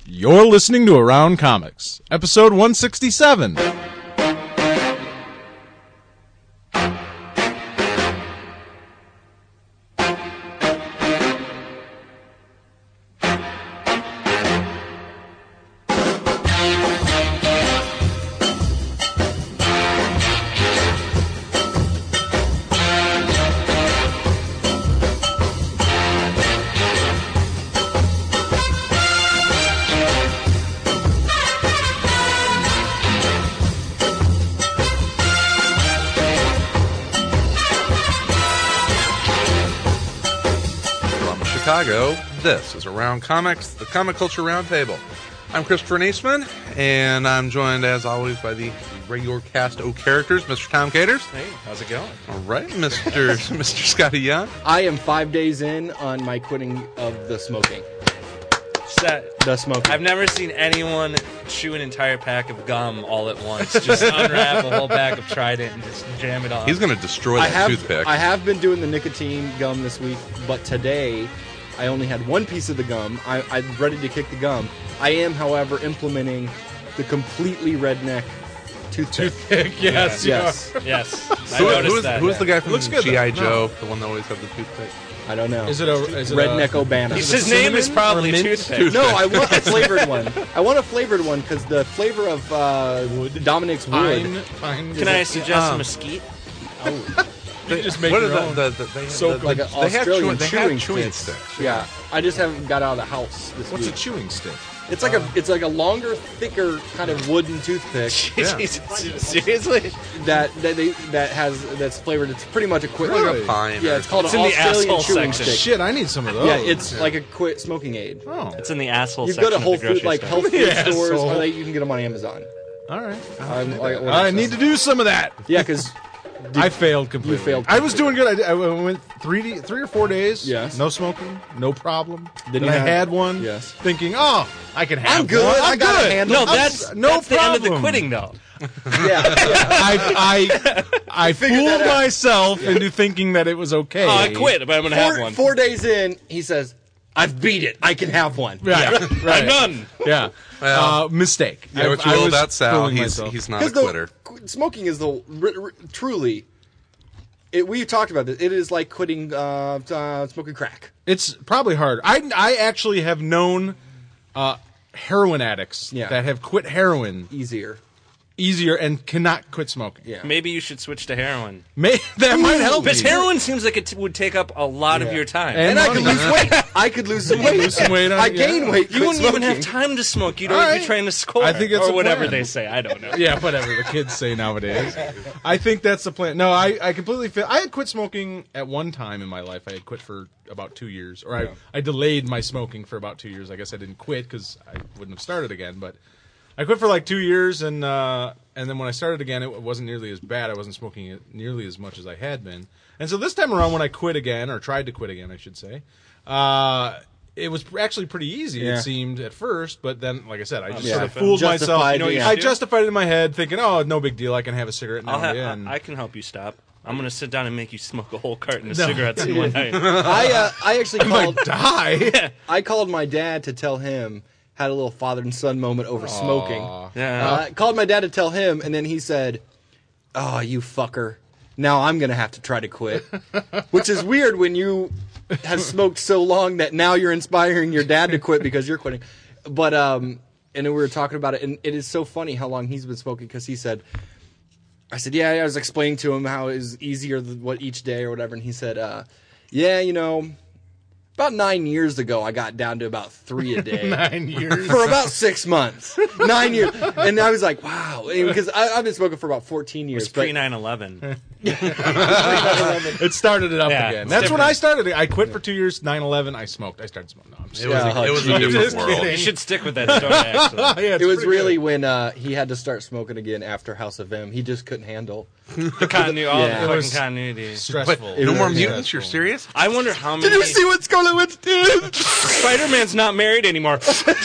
You're listening to Around Comics, episode 167. Chicago, this is Around Comics, the Comic Culture Roundtable. I'm Christopher Neesman, and I'm joined, as always, by the regular cast of characters, Mr. Tom Caters. Hey, how's it going? All right, Mr. Scotty Young. I am 5 days in on my quitting of the smoking. The smoking. I've never seen anyone chew an entire pack of gum all at once. Just unwrap a whole pack of Trident and just jam it on. He's going to destroy that toothpick. I have been doing the nicotine gum this week, but today I only had one piece of the gum. I'm ready to kick the gum. I am, however, implementing the completely redneck toothpick. Yes. Yes. Yes. I noticed that. Who's the guy from Looks good, G.I. though. Joe, the one that always had the toothpick? I don't know. Is it Redneck O'Bannon? His name is probably Toothpick. No, I want a flavored one. I want a flavored one because the flavor of Dominic's wood. Can I suggest mesquite? You just make What your are own. Like an Australian chewing sticks. Yeah, I just haven't got out of the house this What's a week. chewing stick? It's like a longer, thicker kind of wooden toothpick Seriously? that's flavored. It's pretty much a quit. Really? Pine. Yeah, it's called It's an in the Australian asshole chewing section. stick. Shit, I need some of those. Yeah, it's like a quit smoking aid. Oh, It's in the asshole You section go to Whole of the grocery Food, like store. health food Yeah, stores, asshole. or you can get them on Amazon. all right. I I need to do some of that. Yeah, because I failed completely. You failed I was doing good. I went 3 or 4 days. Yes. No smoking, no problem. Then And you I had- had one. Yes. Thinking, oh, I can have I'm good. one. I got good. a handle. No, that's no that's the end of the problem. quitting, though. yeah. I fooled that out. myself into thinking that it was okay. Oh, I quit, but I'm going to have one. 4 days in, he says, "I've beat it. I can have one." Right. Right. I'm done. Yeah. Well, mistake. Yeah, what you I will was about Sal, fooling he's myself. not a quitter. Smoking is truly. We talked about this. It is like quitting smoking crack. It's probably hard. I actually have known heroin addicts that have quit heroin easier and cannot quit smoking. Yeah. Maybe you should switch to heroin. That might help me. Because heroin seems like it would take up a lot of your time. And I could lose weight. I could lose some weight. Lose some weight on I it, yeah. gain weight. You wouldn't even have time to smoke. You'd All already right. be trying to score. I think it's or a whatever plan. they say. I don't know. Yeah, whatever the kids say nowadays. I think that's the plan. No, I completely feel. I had quit smoking at one time in my life. I had quit for about 2 years, or I delayed my smoking for about 2 years. I guess I didn't quit because I wouldn't have started again. But I quit for like 2 years, and then when I started again, it wasn't nearly as bad. I wasn't smoking it nearly as much as I had been. And so this time around, when I quit again, or tried to quit again, I should say, it was actually pretty easy, it seemed, at first. But then, like I said, I just sort of fooled myself. You know what you I do? justified it in my head, thinking, oh, no big deal. I can have a cigarette now and again. I can help you stop. I'm going to sit down and make you smoke a whole carton of cigarettes in one night. I actually I called. might die. I called my dad to tell him. Had a little father and son moment over smoking. Yeah. Called my dad to tell him, and then he said, "Oh, you fucker! Now I'm gonna have to try to quit," which is weird when you have smoked so long that now you're inspiring your dad to quit because you're quitting. But and then we were talking about it, and it is so funny how long he's been smoking because he said, "I said, yeah." I was explaining to him how it was easier what each day or whatever, and he said, "Yeah, you know." About 9 years ago, I got down to about 3 a day. 9 years. For about 6 months. 9 years. And I was like, wow. Because I've been smoking for about 14 years. It's pre 9/11. It started it up Yeah, again. it's That's when different. I started. I quit for 2 years. 9/11, I smoked. I started smoking. No, I'm just It was a geez. different Just world. kidding. You should stick with that story, actually. Yeah, it's It was pretty really good. when he had to start smoking again after House of M. He just couldn't handle The continuity, all Yeah. the It was fucking continuity. Stressful. No more was mutants? You're serious? I wonder how many. Did you see what Scarlet Witch did? Spider-Man's not married anymore.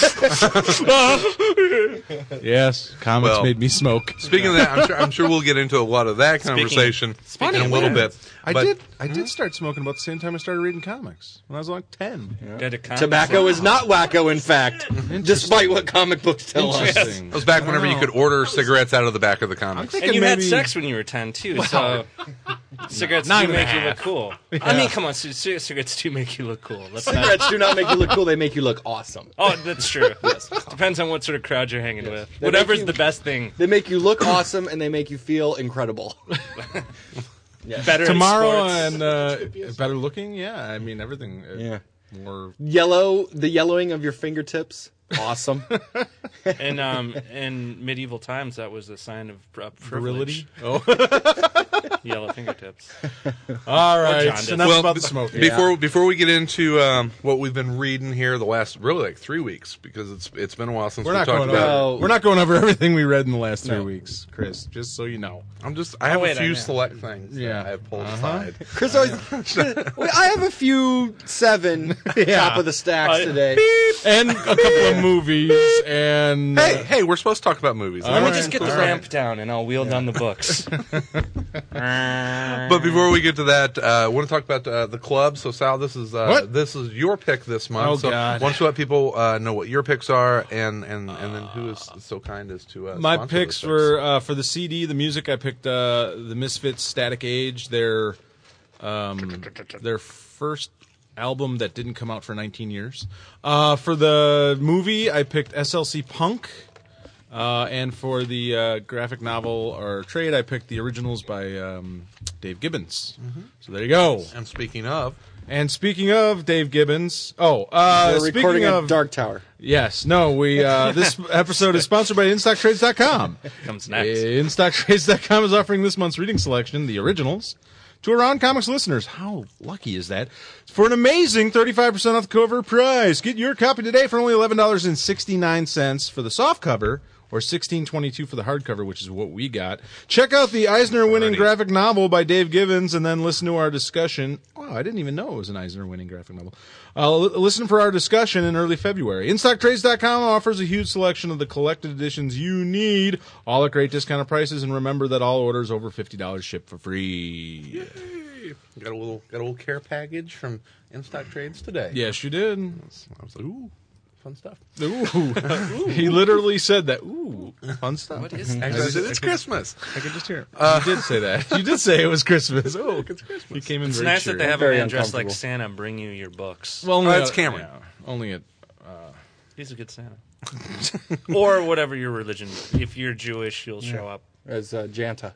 Yes, comics Well, made me smoke. Speaking of that, I'm sure we'll get into a lot of that conversation in a little bit. I But did start smoking about the same time I started reading comics when I was like 10. Tobacco is not wacko, in fact, despite what comic books tell us. Interesting. it was back whenever you could order cigarettes out of the back of the comics. And you had maybe- sex when you were 10 too, so cigarettes Nine do and a make you look half. cool. I mean, come on, cigarettes do make you look cool. Let's not. Cigarettes do not make you look cool; they make you look awesome. Oh, that's true. Depends on what sort of crowd you're hanging with. They Whatever's make you- the best thing. They make you look awesome, and they make you feel incredible. Better Tomorrow at sports. and better looking, yeah. I mean everything. Yeah. More. The yellowing of your fingertips, awesome. And in medieval times, that was a sign of privilege. Virility. Oh, Yellow fingertips. all right. John So did. enough Well, about the smoking. before we get into what we've been reading here the last really like 3 weeks, because it's been a while since We're we not talked going about over. it. We're not going over everything we read in the last 3 No. weeks, Chris. Just so you know. I have wait, a I few know. select things that Yeah. I have pulled aside. Chris always. I have a few 7 top of the stacks today. And a couple of movies and Hey, we're supposed to talk about movies. Let me right. just get the All ramp down, and I'll wheel down the books. But before we get to that, I want to talk about the club. So Sal, this is What? this is your pick this month. Oh, so God. why don't you let people know what your picks are, and then who is so kind as to my sponsor picks those were for the CD, the music. I picked the Misfits' Static Age, their first album that didn't come out for 19 years. For the movie, I picked SLC Punk, and for the graphic novel or trade, I picked the originals by Dave Gibbons. So there you go. And speaking of, And speaking of Dave Gibbons, We're speaking recording of at Dark Tower. yes, no, we this episode is sponsored by InStockTrades.com. Comes next. InStockTrades.com is offering this month's reading selection, the originals, to Around Comics listeners. How lucky is that? For an amazing 35% off the cover price. Get your copy today for only $11.69 for the soft cover, or $16.22 for the hardcover, which is what we got. Check out the Eisner-winning graphic novel by Dave Gibbons, and then listen to our discussion. Wow, I didn't even know it was an Eisner-winning graphic novel. Listen for our discussion in early February. InStockTrades.com offers a huge selection of the collected editions you need, all at great discounted prices, and remember that all orders over $50 ship for free. got a little care package from In Stock Trades today. Yes, you did. I was like, ooh, fun stuff. Ooh. He literally said that. Ooh, fun stuff. What is Actually, I said, it's Christmas. I could just hear it. You did say that. You did say it was Christmas. Oh, it's Christmas. You came in It's very nice that cheery. they have a Very man dressed like uncomfortable. Santa bring you your books. Well, only it's Cameron. only at He's a good Santa. Or whatever your religion. If you're Jewish, you'll show up. As Janta.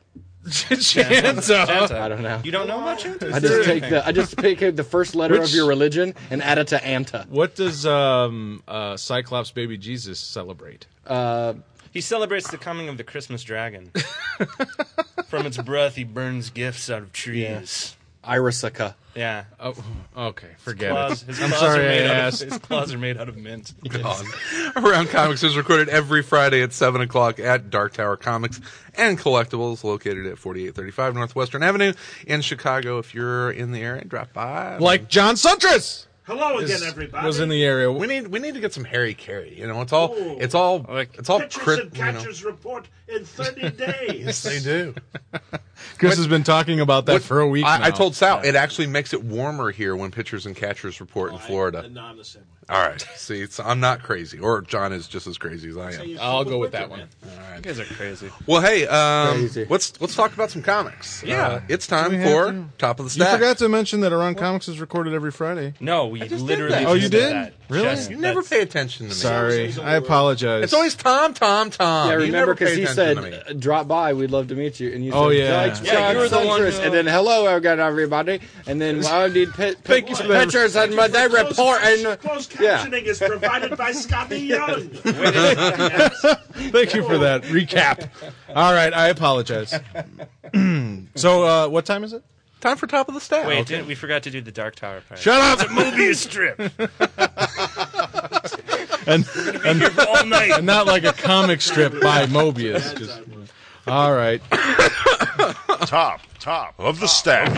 Santa. I don't know. You don't know about Janta? I just take the first letter Which- of your religion and add it to Anta. What does Cyclops baby Jesus celebrate? He celebrates the coming of the Christmas dragon. From its breath, he burns gifts out of trees. Irisica. Yeah. Oh, okay, forget Claws, it. his I'm claws sorry are I made out of- asked. his claws are made out of mint. God. Around Comics is recorded every Friday at 7 o'clock at Dark Tower Comics and Collectibles, located at 4835 Northwestern Avenue in Chicago. If you're in the area, drop by. Like John Suntress Hello again, is- everybody. was in the area. we need to get some Harry Carey. You know, it's all Pitchers and catchers report in 30 days. They do. Chris has been talking about that for a week now. I told Sal it actually makes it warmer here when pitchers and catchers report in Florida. No, I'm the same way. All right. See, I'm not crazy, or John is just as crazy as I am. I'll go with that one. You guys are crazy. Well, hey, Crazy. let's talk about some comics. Yeah. It's time we have for to? Top of the You Stack. forgot to mention that Around Comics is recorded every Friday. No, we literally that. just Oh, you did? that. Really? Just- You never that's- pay attention to me. Sorry, I apologize. It's always Tom. Yeah, You remember never because pay he attention said, to me. drop by, we'd love to meet you. And you Oh, said, yeah. "Thanks, Yeah, John you were the one Suntress." who- And then, hello again, everybody. And then, I need Thank you for that. pictures and they report. And Closed yeah. captioning is provided by Scotty Young. Thank you for that recap. All right, I apologize. So, what time is it? Time for Top of the Stack. Wait, we forgot to do the Dark Tower part. Shut up! Mobius strip. and All night. and not like a comic strip by Mobius. Just, all right. Top of the stack.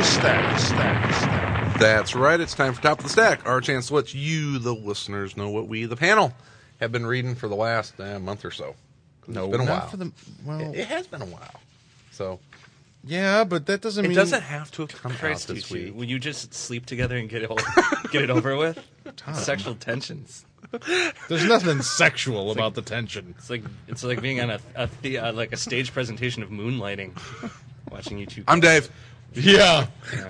That's right. It's time for Top of the Stack, our chance to let you, the listeners, know what we, the panel, have been reading for the last month or so. No, it's been a not while. It has been a while. So yeah, but that doesn't mean it doesn't have to have come Christ, out this you two. week. Will you just sleep together and get it over with? Sexual tensions. There's nothing sexual about the tension. It's like being on a stage presentation of Moonlighting, watching you two. I'm Dave. Yeah.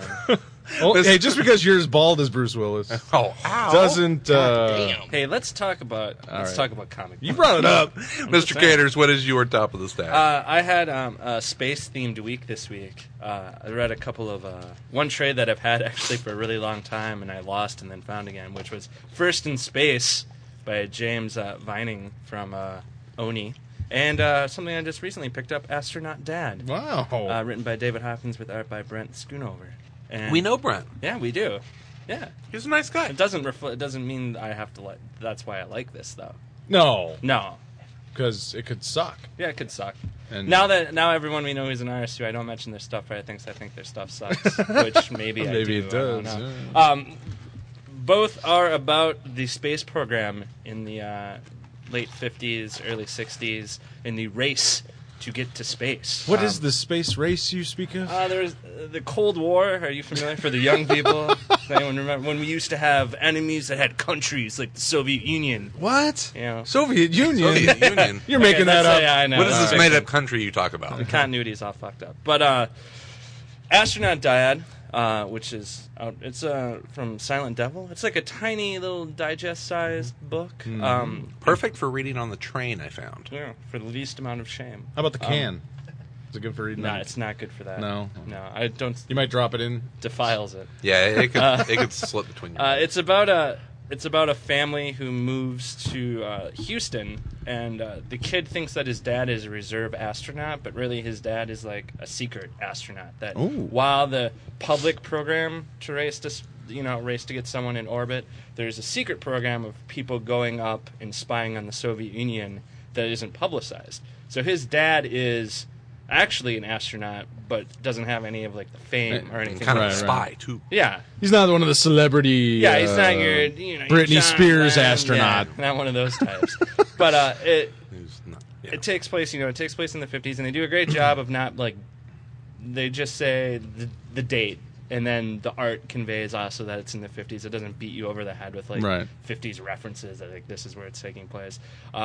Oh, hey, just because you're as bald as Bruce Willis Oh, doesn't. Hey, let's talk about right. comic. You brought it up. Mr. Caters, what is your Top of the Stack? I had a space-themed week this week. I read a couple of one trade that I've had actually for a really long time, and I lost and then found again, which was First in Space by James Vining from Oni, and something I just recently picked up, Astronaut Dad. Wow. Written by David Hopkins with art by Brent Schoonover. And we know Brent. Yeah, we do. Yeah. He's a nice guy. It doesn't mean I have to like. That's why I like this, though. No, No. because it could suck. Yeah, it could suck. And Now everyone we know is an artist who I don't mention their stuff, right? I think their stuff sucks, which maybe I Maybe do. it I don't does, know. Both are about the space program in the late 50s, early 60s, in the race to get to space. What is the space race you speak of? There's the Cold War. Are you familiar? For the young people, does anyone remember when we used to have enemies that had countries like the Soviet Union? What? You know, Soviet Union. Soviet Union. You're making that up. Yeah, I know. What is this made-up country you talk about? The continuity's all fucked up. But Astronaut Dyad, which is out, it's from Silent Devil. It's like a tiny little digest-sized book. Perfect for reading on the train, I found. Yeah, for the least amount of shame. How about the can? Is it good for reading? No, on- it's not good for that. No? I don't. You might drop it in. Defiles it. Yeah, it could slip between your legs. It's about a family who moves to Houston, and the kid thinks that his dad is a reserve astronaut, but really his dad is like a secret astronaut. That Ooh. while the public program to race to get someone in orbit, there's a secret program of people going up and spying on the Soviet Union that isn't publicized. So his dad is actually an astronaut, but doesn't have any of like the fame or anything. Kind of Right, a spy, too. Yeah. He's not one of the celebrity. Yeah, he's not your, Britney John Spears Lennon. astronaut. Yeah, not one of those types. But Who's not- yeah. it takes place, in the 50s, and they do a great job of not like. They just say the date, and then the art conveys also that it's in the 50s. It doesn't beat you over the head with like Right. 50s references that like this is where it's taking place.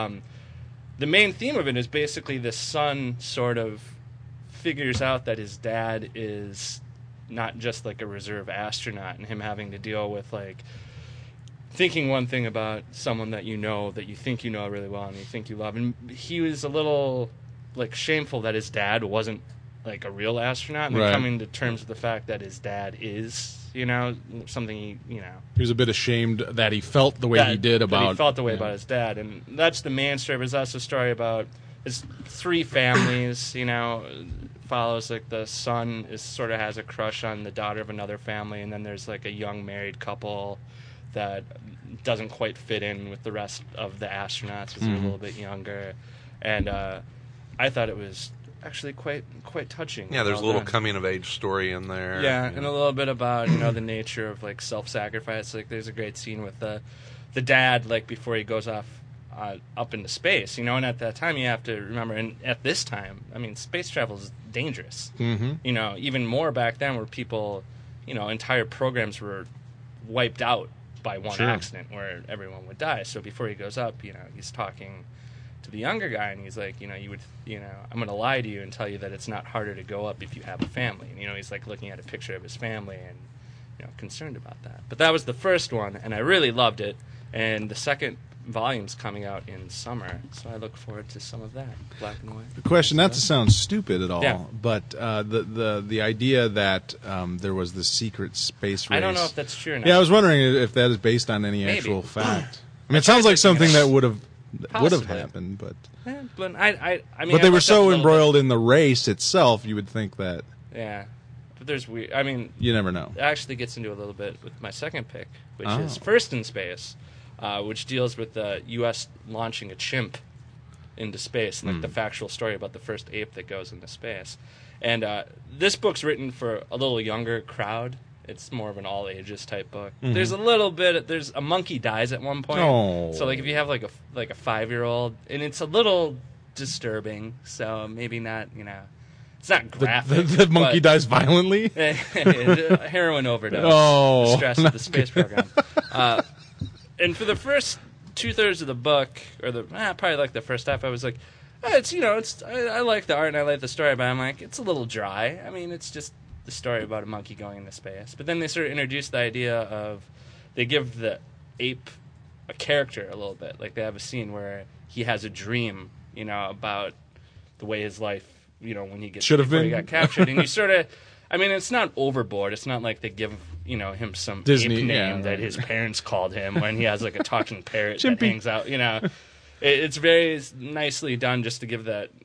The main theme of it is basically the son sort of figures out that his dad is not just like a reserve astronaut, and him having to deal with like thinking one thing about someone that you think you know really well and you think you love. And he was a little like shameful that his dad wasn't like a real astronaut, and then Right. coming to terms with the fact that his dad is, something He was a bit ashamed that he felt the way he did that about. he felt the way yeah. about his dad, and that's the main story. But it's also a story about it's three families. Follows like the son sort of has a crush on the daughter of another family, and then there's like a young married couple that doesn't quite fit in with the rest of the astronauts because they're a little bit younger, and I thought it was actually quite touching. Yeah, there's a Well little done. coming-of-age story in there. Yeah, you and know. a little bit about the nature of like self-sacrifice. Like there's a great scene with the dad like before he goes off up into space. And at that time you have to remember, and at this time, I mean, space travel is dangerous. Mm-hmm. Even more back then, where people, entire programs were wiped out by one Sure. accident where everyone would die. So before he goes up, he's talking to the younger guy, and he's like, I'm going to lie to you and tell you that it's not harder to go up if you have a family. And, he's like looking at a picture of his family and, concerned about that. But that was the first one, and I really loved it. And the second volume's coming out in summer, so I look forward to some of that, black and white. The question, not to sound stupid at all, Yeah. but the idea that there was this secret space race. I don't know if that's true or not. Yeah, I was wondering if that is based on any Maybe. actual fact. I mean, it sounds like something that would have Possibly. happened, but Yeah, but I mean, but they I were looked up a so little embroiled in the race itself, you would think that bit. Yeah, but there's weird. I mean, you never know. it actually gets into a little bit with my second pick, which Oh. is First in Space, which deals with the U.S. launching a chimp into space, and like the factual story about the first ape that goes into space. And this book's written for a little younger crowd. It's more of an all ages type book. There's a little bit. There's a monkey dies at one point. Oh. So like if you have like a 5-year-old, and it's a little disturbing. So maybe not. It's not graphic. The monkey but- dies violently. Heroin overdose. Oh, The stress of the space program. And for the first 2/3 of the book, or probably like the first half, I was like, I like the art and I like the story, but I'm like, it's a little dry. I mean, it's just the story about a monkey going into space. But then they sort of introduce the idea of, they give the ape a character a little bit. Like they have a scene where he has a dream, about the way his life, when he gets Should have before he been. got captured, and you sort of, I mean, it's not overboard. It's not like they give him some Disney, ape name yeah, that right. his parents called him when he has like a talking parrot that Chimpy. hangs out. It's very nicely done just to give the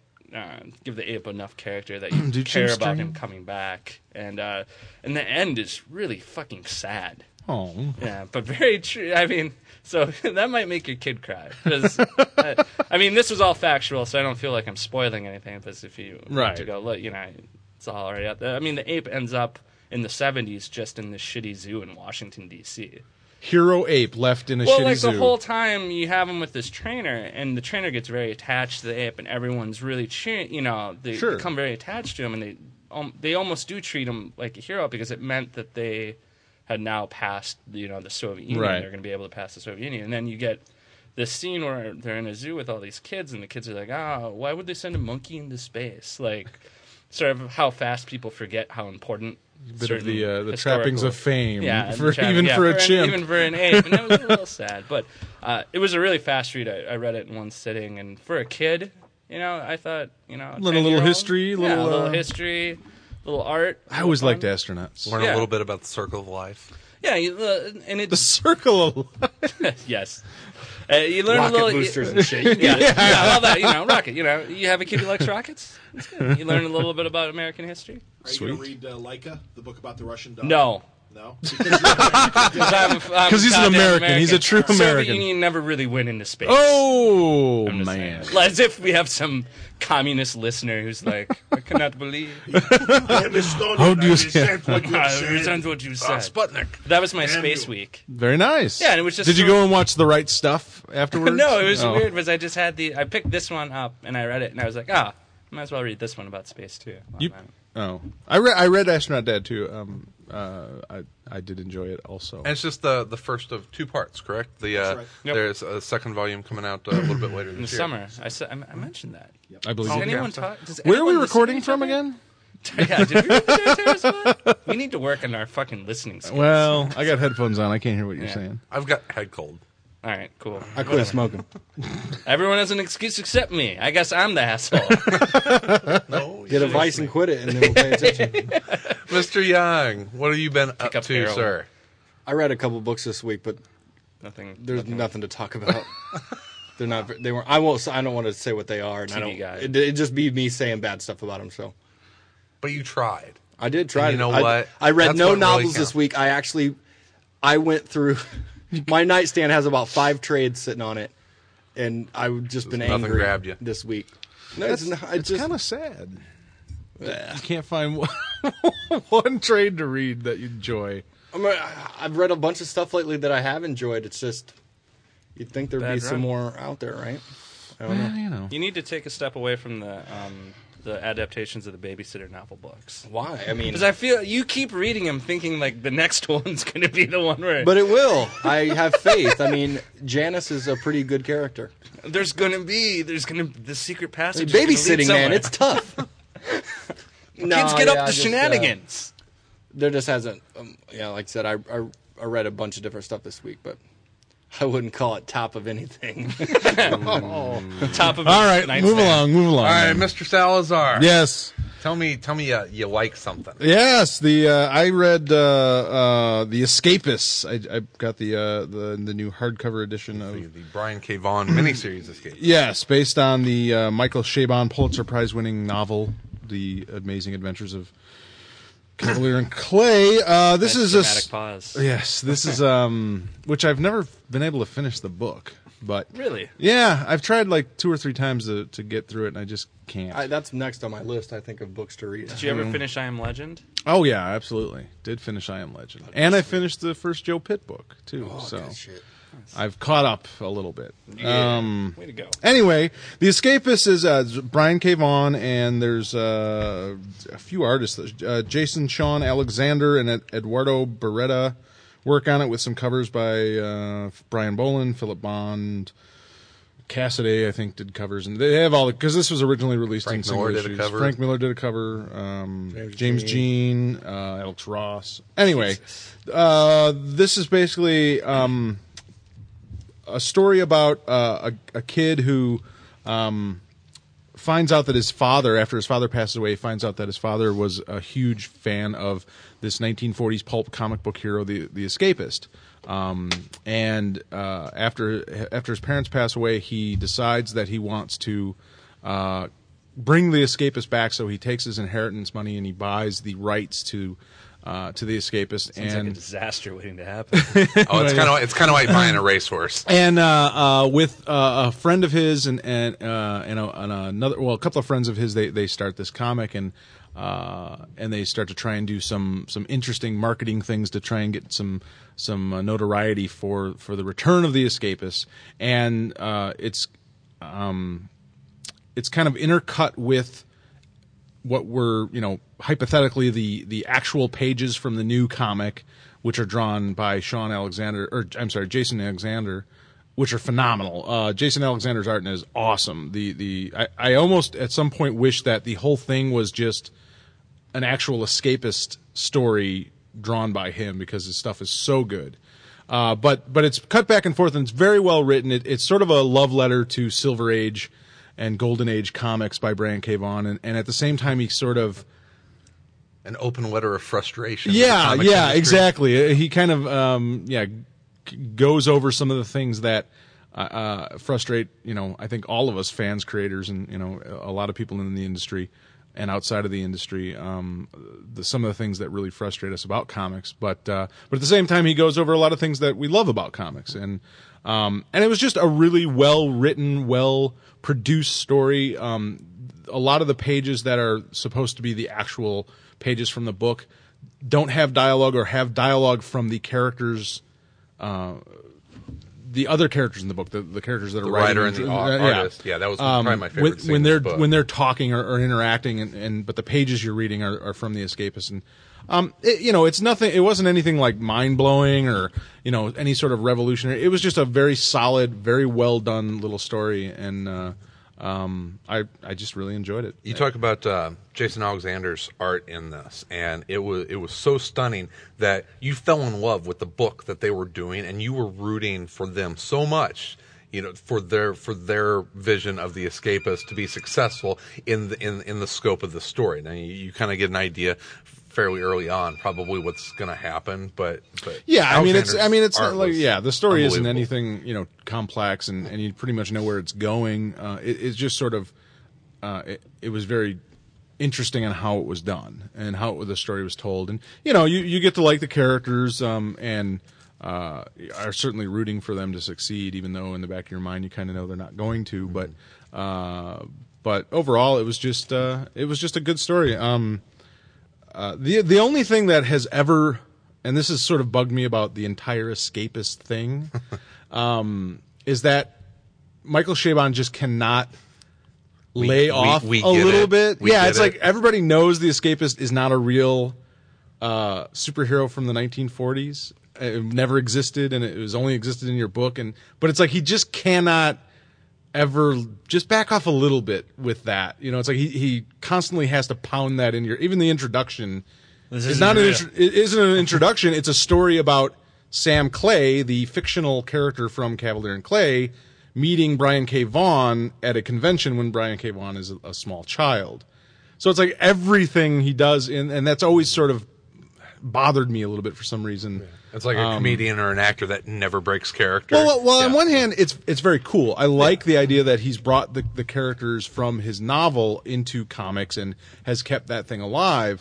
ape enough character that you Do care chimps about dream? him coming back. And the end is really fucking sad. Oh, Yeah, but very true. I mean, so that might make your kid cry. 'Cause, I mean, this was all factual, so I don't feel like I'm spoiling anything. But if you want Right. to go look, it's all already out there. I mean, the ape ends up in the 70s just in this shitty zoo in Washington, D.C. hero ape left in a Well, shitty like zoo. the whole time you have him with this trainer, and the trainer gets very attached to the ape, and everyone's really cheering. They Sure. become very attached to him, and they almost do treat him like a hero because it meant that they had now passed, the Soviet Union. Right. They're going to be able to pass the Soviet Union, and then you get this scene where they're in a zoo with all these kids, and the kids are like, why would they send a monkey into space? Like, sort of how fast people forget how important. Bit of the certain trappings historical- of fame, yeah, for, for a chimp. even for an ape, and it was a little sad. But it was a really fast read. I read it in one sitting, and for a kid, I thought, Little history, a little, little history, little art. I always little liked fun. astronauts. Learn Yeah. a little bit about the circle of life. Yeah, and The it's circle of yes. You learn Rocket a little boosters and shit. yeah, all that. Rocket. You have a kid who likes rockets. It's good. You learn a little bit about American history. Are you going to read Laika, the book about the Russian dog? No. No? Because he's an American. He's a true Soviet American. Union never really went into space. Oh I'm just man! saying. As if we have some communist listener who's like, I cannot believe. I am Estonian. How do you I say- resent what you I said. resent what you said. Sputnik. That was my Damn space you. week. Very nice. Yeah, and it was just Did you sort go and watch The Right Stuff afterwards? No, it was Oh. weird because I just had I picked this one up and I read it and I was like, might as well read this one about space too. You- Oh, I read Astronaut Dad too. I did enjoy it also. And it's just the first of 2 parts, correct? right. Yep. There's a second volume coming out a little bit later in the this year. summer. I mentioned that. I believe. Does it. anyone okay. talk? Does Where are we anyone listen to recording each from other? again? Yeah, did we record our Terrace? We need to work on our fucking listening skills. Well, I got headphones on. I can't hear what you're Yeah. saying. I've got head cold. All right, cool. I quit smoking. Everyone has an excuse except me. I guess I'm the asshole. No, Get a vice and quit it, and then we'll pay attention. Mr. Young, what have you been up up to, heroin. sir? I read a couple books this week, but Nothing. there's nothing to talk about. They're not. They weren't. I won't. I don't want to say what they are. And I TV don't. guide. It'd just be me saying bad stuff about them. So But you tried. I did try. And you to- know what? I read That's no what really novels counts. this week. I went through. My nightstand has about 5 trades sitting on it, and I've just been nothing angry grabbed you. this week. No, it's not. It's just kind of sad. You can't find one trade to read that you enjoy. I've read a bunch of stuff lately that I have enjoyed. It's just you'd think there'd be Bad some run. more out there, right? I don't know. Well, you know. You need to take a step away from the adaptations of the babysitter novel books. Why? I mean, Because I feel you keep reading them thinking like the next one's going to be the one where but it will. I have faith. I mean, Janice is a pretty good character. there's going to be the secret passage. is gonna lead Babysitting, man, somewhere. it's tough. Kids get up to shenanigans. There just hasn't. Like I said, I read a bunch of different stuff this week, but I wouldn't call it top of anything. Top of All right, move along. All right, Mr. Salazar. Yes. Tell me you like something. Yes, I read The Escapists. I got the new hardcover edition of. The Brian K. Vaughan miniseries Escape. Yes, based on the Michael Chabon Pulitzer Prize winning novel, The Amazing Adventures of Cavalier and Clay. This is dramatic pause. Yes, this is which I've never been able to finish the book. But Really? yeah, I've tried like 2 or 3 times to get through it, and I just can't. That's next on my list, I think, of books to read. Did you ever finish I Am Legend? Oh yeah, absolutely. Did finish I Am Legend, and I finished the first Joe Pitt book too. so Good shit. I've caught up a little bit. Way to go. Anyway, The Escapist is Brian K. Vaughan, and there's a few artists. Jason Sean Alexander and Eduardo Beretta work on it with some covers by Brian Boland, Philip Bond, Cassidy, I think, did covers. And they have all the, because this was originally released Frank in single Miller did a issues. cover. Frank Miller did a cover. James Jean, Alex Ross. Anyway, this is basically a story about a kid who finds out that his father, after his father passes away, finds out that his father was a huge fan of this 1940s pulp comic book hero, the Escapist. And after his parents pass away, he decides that he wants to bring the Escapist back. So he takes his inheritance money and he buys the rights to the Escapist. Sounds and like a disaster waiting to happen. Oh, it's kind of like buying a racehorse. And with a friend of his and another, well, a couple of friends of his, they start this comic and they start to try and do some interesting marketing things to try and get some notoriety for the return of the Escapists. And it's kind of intercut with what were, hypothetically the actual pages from the new comic, which are drawn by Jason Alexander, which are phenomenal. Jason Alexander's art is awesome. I almost at some point wish that the whole thing was just an actual Escapist story drawn by him, because his stuff is so good. But it's cut back and forth, and it's very well written. It's sort of a love letter to Silver Age and Golden Age comics by Brian K. Vaughan, and at the same time, he sort of An open letter of frustration. to the yeah, comic yeah, industry. exactly. He kind of goes over some of the things that frustrate I think all of us fans, creators, and a lot of people in the industry and outside of the industry. Some of the things that really frustrate us about comics, but at the same time, he goes over a lot of things that we love about comics, and it was just a really well written, well produced story. A lot of the pages that are supposed to be the actual pages from the book don't have dialogue, or have dialogue from the characters, the other characters in the book, the characters that are The writing writer and the artist. Yeah, that was probably my favorite scene when in they're the book. when they're talking or interacting, but the pages you're reading are from the Escapist, and it's nothing. It wasn't anything like mind blowing or any sort of revolutionary. It was just a very solid, very well done little story, and I just really enjoyed it. You talk about Jason Alexander's art in this, and it was so stunning that you fell in love with the book that they were doing, and you were rooting for them so much, for their vision of the Escapist to be successful in the scope of the story. Now you kind of get an idea fairly early on probably what's going to happen, but yeah, Alexander's it's art not like, was the story isn't unbelievable. anything complex, and you pretty much know where it's going. It's just sort of it was very interesting on how it was done and how the story was told, and you get to like the characters, and are certainly rooting for them to succeed, even though in the back of your mind you kind of know they're not going to. But overall, it was just a good story. The only thing that has ever, and this has sort of bugged me about the entire Escapist thing, is that Michael Chabon just cannot lay off we a get little it. bit. We get It's it. like everybody knows the Escapist is not a real superhero from the 1940s. It never existed, and it was only existed in your book. But it's like he just cannot ever just back off a little bit with that. It's like he constantly has to pound that in even the introduction. It's not it isn't an introduction. It's a story about Sam Clay, the fictional character from Cavalier and Clay, meeting Brian K. Vaughan at a convention when Brian K. Vaughan is a small child. So it's like everything he does, and that's always sort of bothered me a little bit for some reason. It's like a comedian or an actor that never breaks character. Well, on Yeah. one hand, it's very cool. I like the idea that he's brought the characters from his novel into comics and has kept that thing alive.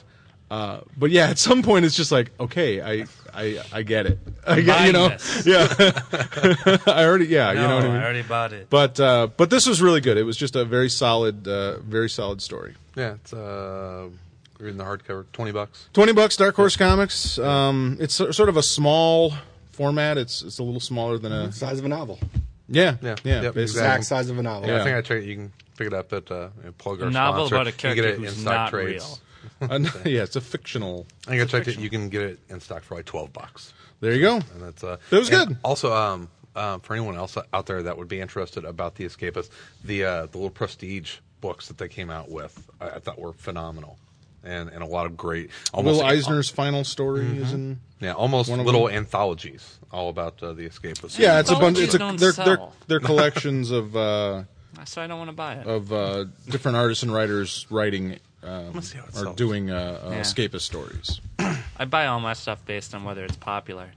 But yeah, at some point it's just like, okay, I get it. I get, Buying you know, this. yeah. I already, yeah, you know what I mean. I already bought it. But this was really good. It was just a very solid story. Yeah, it's reading the hardcover, $20. $20, Dark Horse Comics. It's sort of a small format. It's a little smaller than a Size of a novel. yeah. Yep, Basically. Exact size of a novel. Yeah, Yeah. I think I checked. You can pick it up at plug our A novel sponsor. about a You can get character it in who's stock not trades. real. Yeah, it's a fictional. I think I checked it. You can get it in stock for like $12. There you go. And that's It was and good. Also, for anyone else out there that would be interested about The Escapist, the little prestige books that they came out with, I thought were phenomenal, and a lot of great. Will Eisner's final story is in. Yeah, almost one of little them. anthologies all about The Escapist. Yeah, it's a bunch. It's Anthologies don't they're sell. they're collections of So I don't want to buy it. different artists and writers writing Let's see how it or sells. doing escapist stories. I buy all my stuff based on whether it's popular.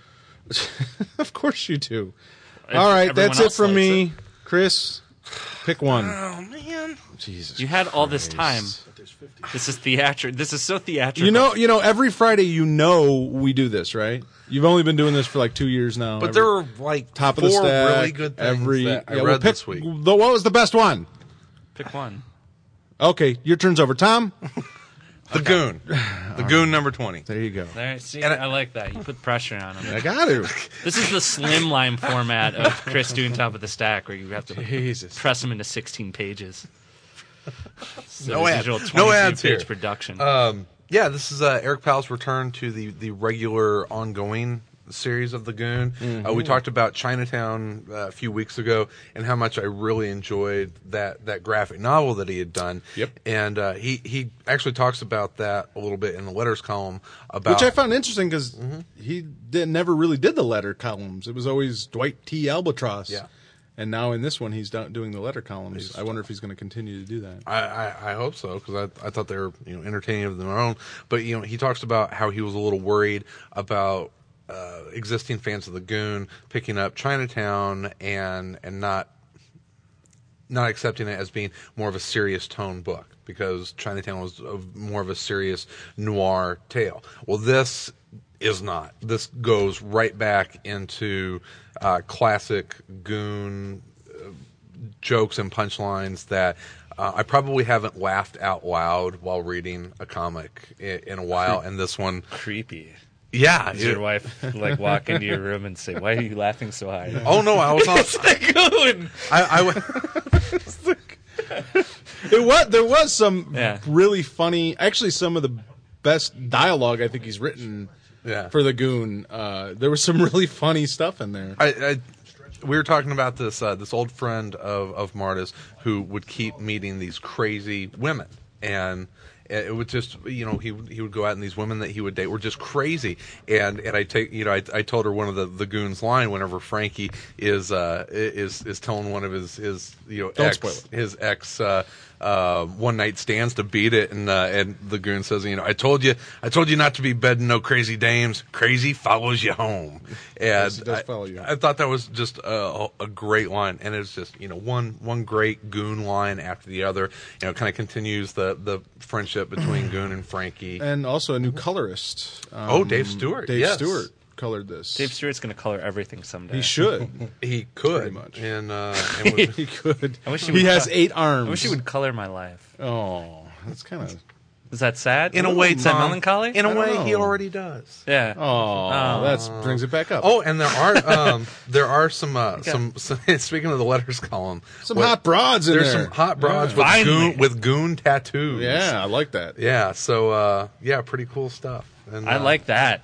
Of course you do. If All right, everyone that's it else from likes me, it. Chris. Pick one. Oh man! Jesus. You had all this time. This is theatrical. This is so theatrical. You know, every Friday, we do this, right? You've only been doing this for like 2 years now. But there were like top of four the stack. really good things that I well, read pick, this week. What was the best one? Pick one. Okay, your turn's over, Tom. The Goon. The Goon number 20. There you go. There, see, And I like that. You put pressure on him. I got to. This is the slimline format of Chris doing Top of the Stack, where you have to Jesus. press them into 16 pages. So No ads. digital No ads 22-page here. production. Yeah, this is Eric Powell's return to the regular ongoing series of The Goon. We talked about Chinatown a few weeks ago and how much I really enjoyed that graphic novel that he had done. Yep. And he actually talks about that a little bit in the letters column about Which I found interesting because he never really did the letter columns. It was always Dwight T. Albatross. Yeah. And now in this one, he's doing the letter columns. I wonder if he's going to continue to do that. I hope so, because I thought they were entertaining of their own. But he talks about how he was a little worried about existing fans of the Goon picking up Chinatown and not accepting it as being more of a serious tone book, because Chinatown was more of a serious noir tale. Well, this is not. This goes right back into classic Goon jokes and punchlines that I probably haven't laughed out loud while reading a comic in a while, and this one, Creepy. yeah. Does your wife like walk into your room and say, "Why are you laughing so hard?" Oh no, I was on. Goon. There was some Yeah. really funny, actually some of the best dialogue I think he's written Yeah. for the Goon. There was some really funny stuff in there. We were talking about this old friend of Marta's who would keep meeting these crazy women, and it would just he would go out and these women that he would date were just crazy, and I told her one of the Goon's line whenever Frankie is telling one of his ex one night stands to beat it, and the Goon says, I told you not to be bedding no crazy dames. Crazy follows you home. And Yes, it does follow you. I thought that was just a great line, and it's just one great Goon line after the other. Kind of continues the friendship between Goon and Frankie. And also a new colorist. Dave Stewart. Dave Yes. Stewart colored this. Dave Stewart's going to color everything someday. He should. He could Pretty much. and He could. I wish he He would has cut- 8 arms. I wish he would color my life. Oh, that's kind of. Is that sad? in a way, is that Tom, melancholy? In a don't way, know. he already does. yeah. Oh, that brings it back up. Oh, and there are some speaking of the letters column, some hot broads in there's there. some hot broads Finally. with goon tattoos. Yeah, I like that. Yeah, so pretty cool stuff. And, I like that.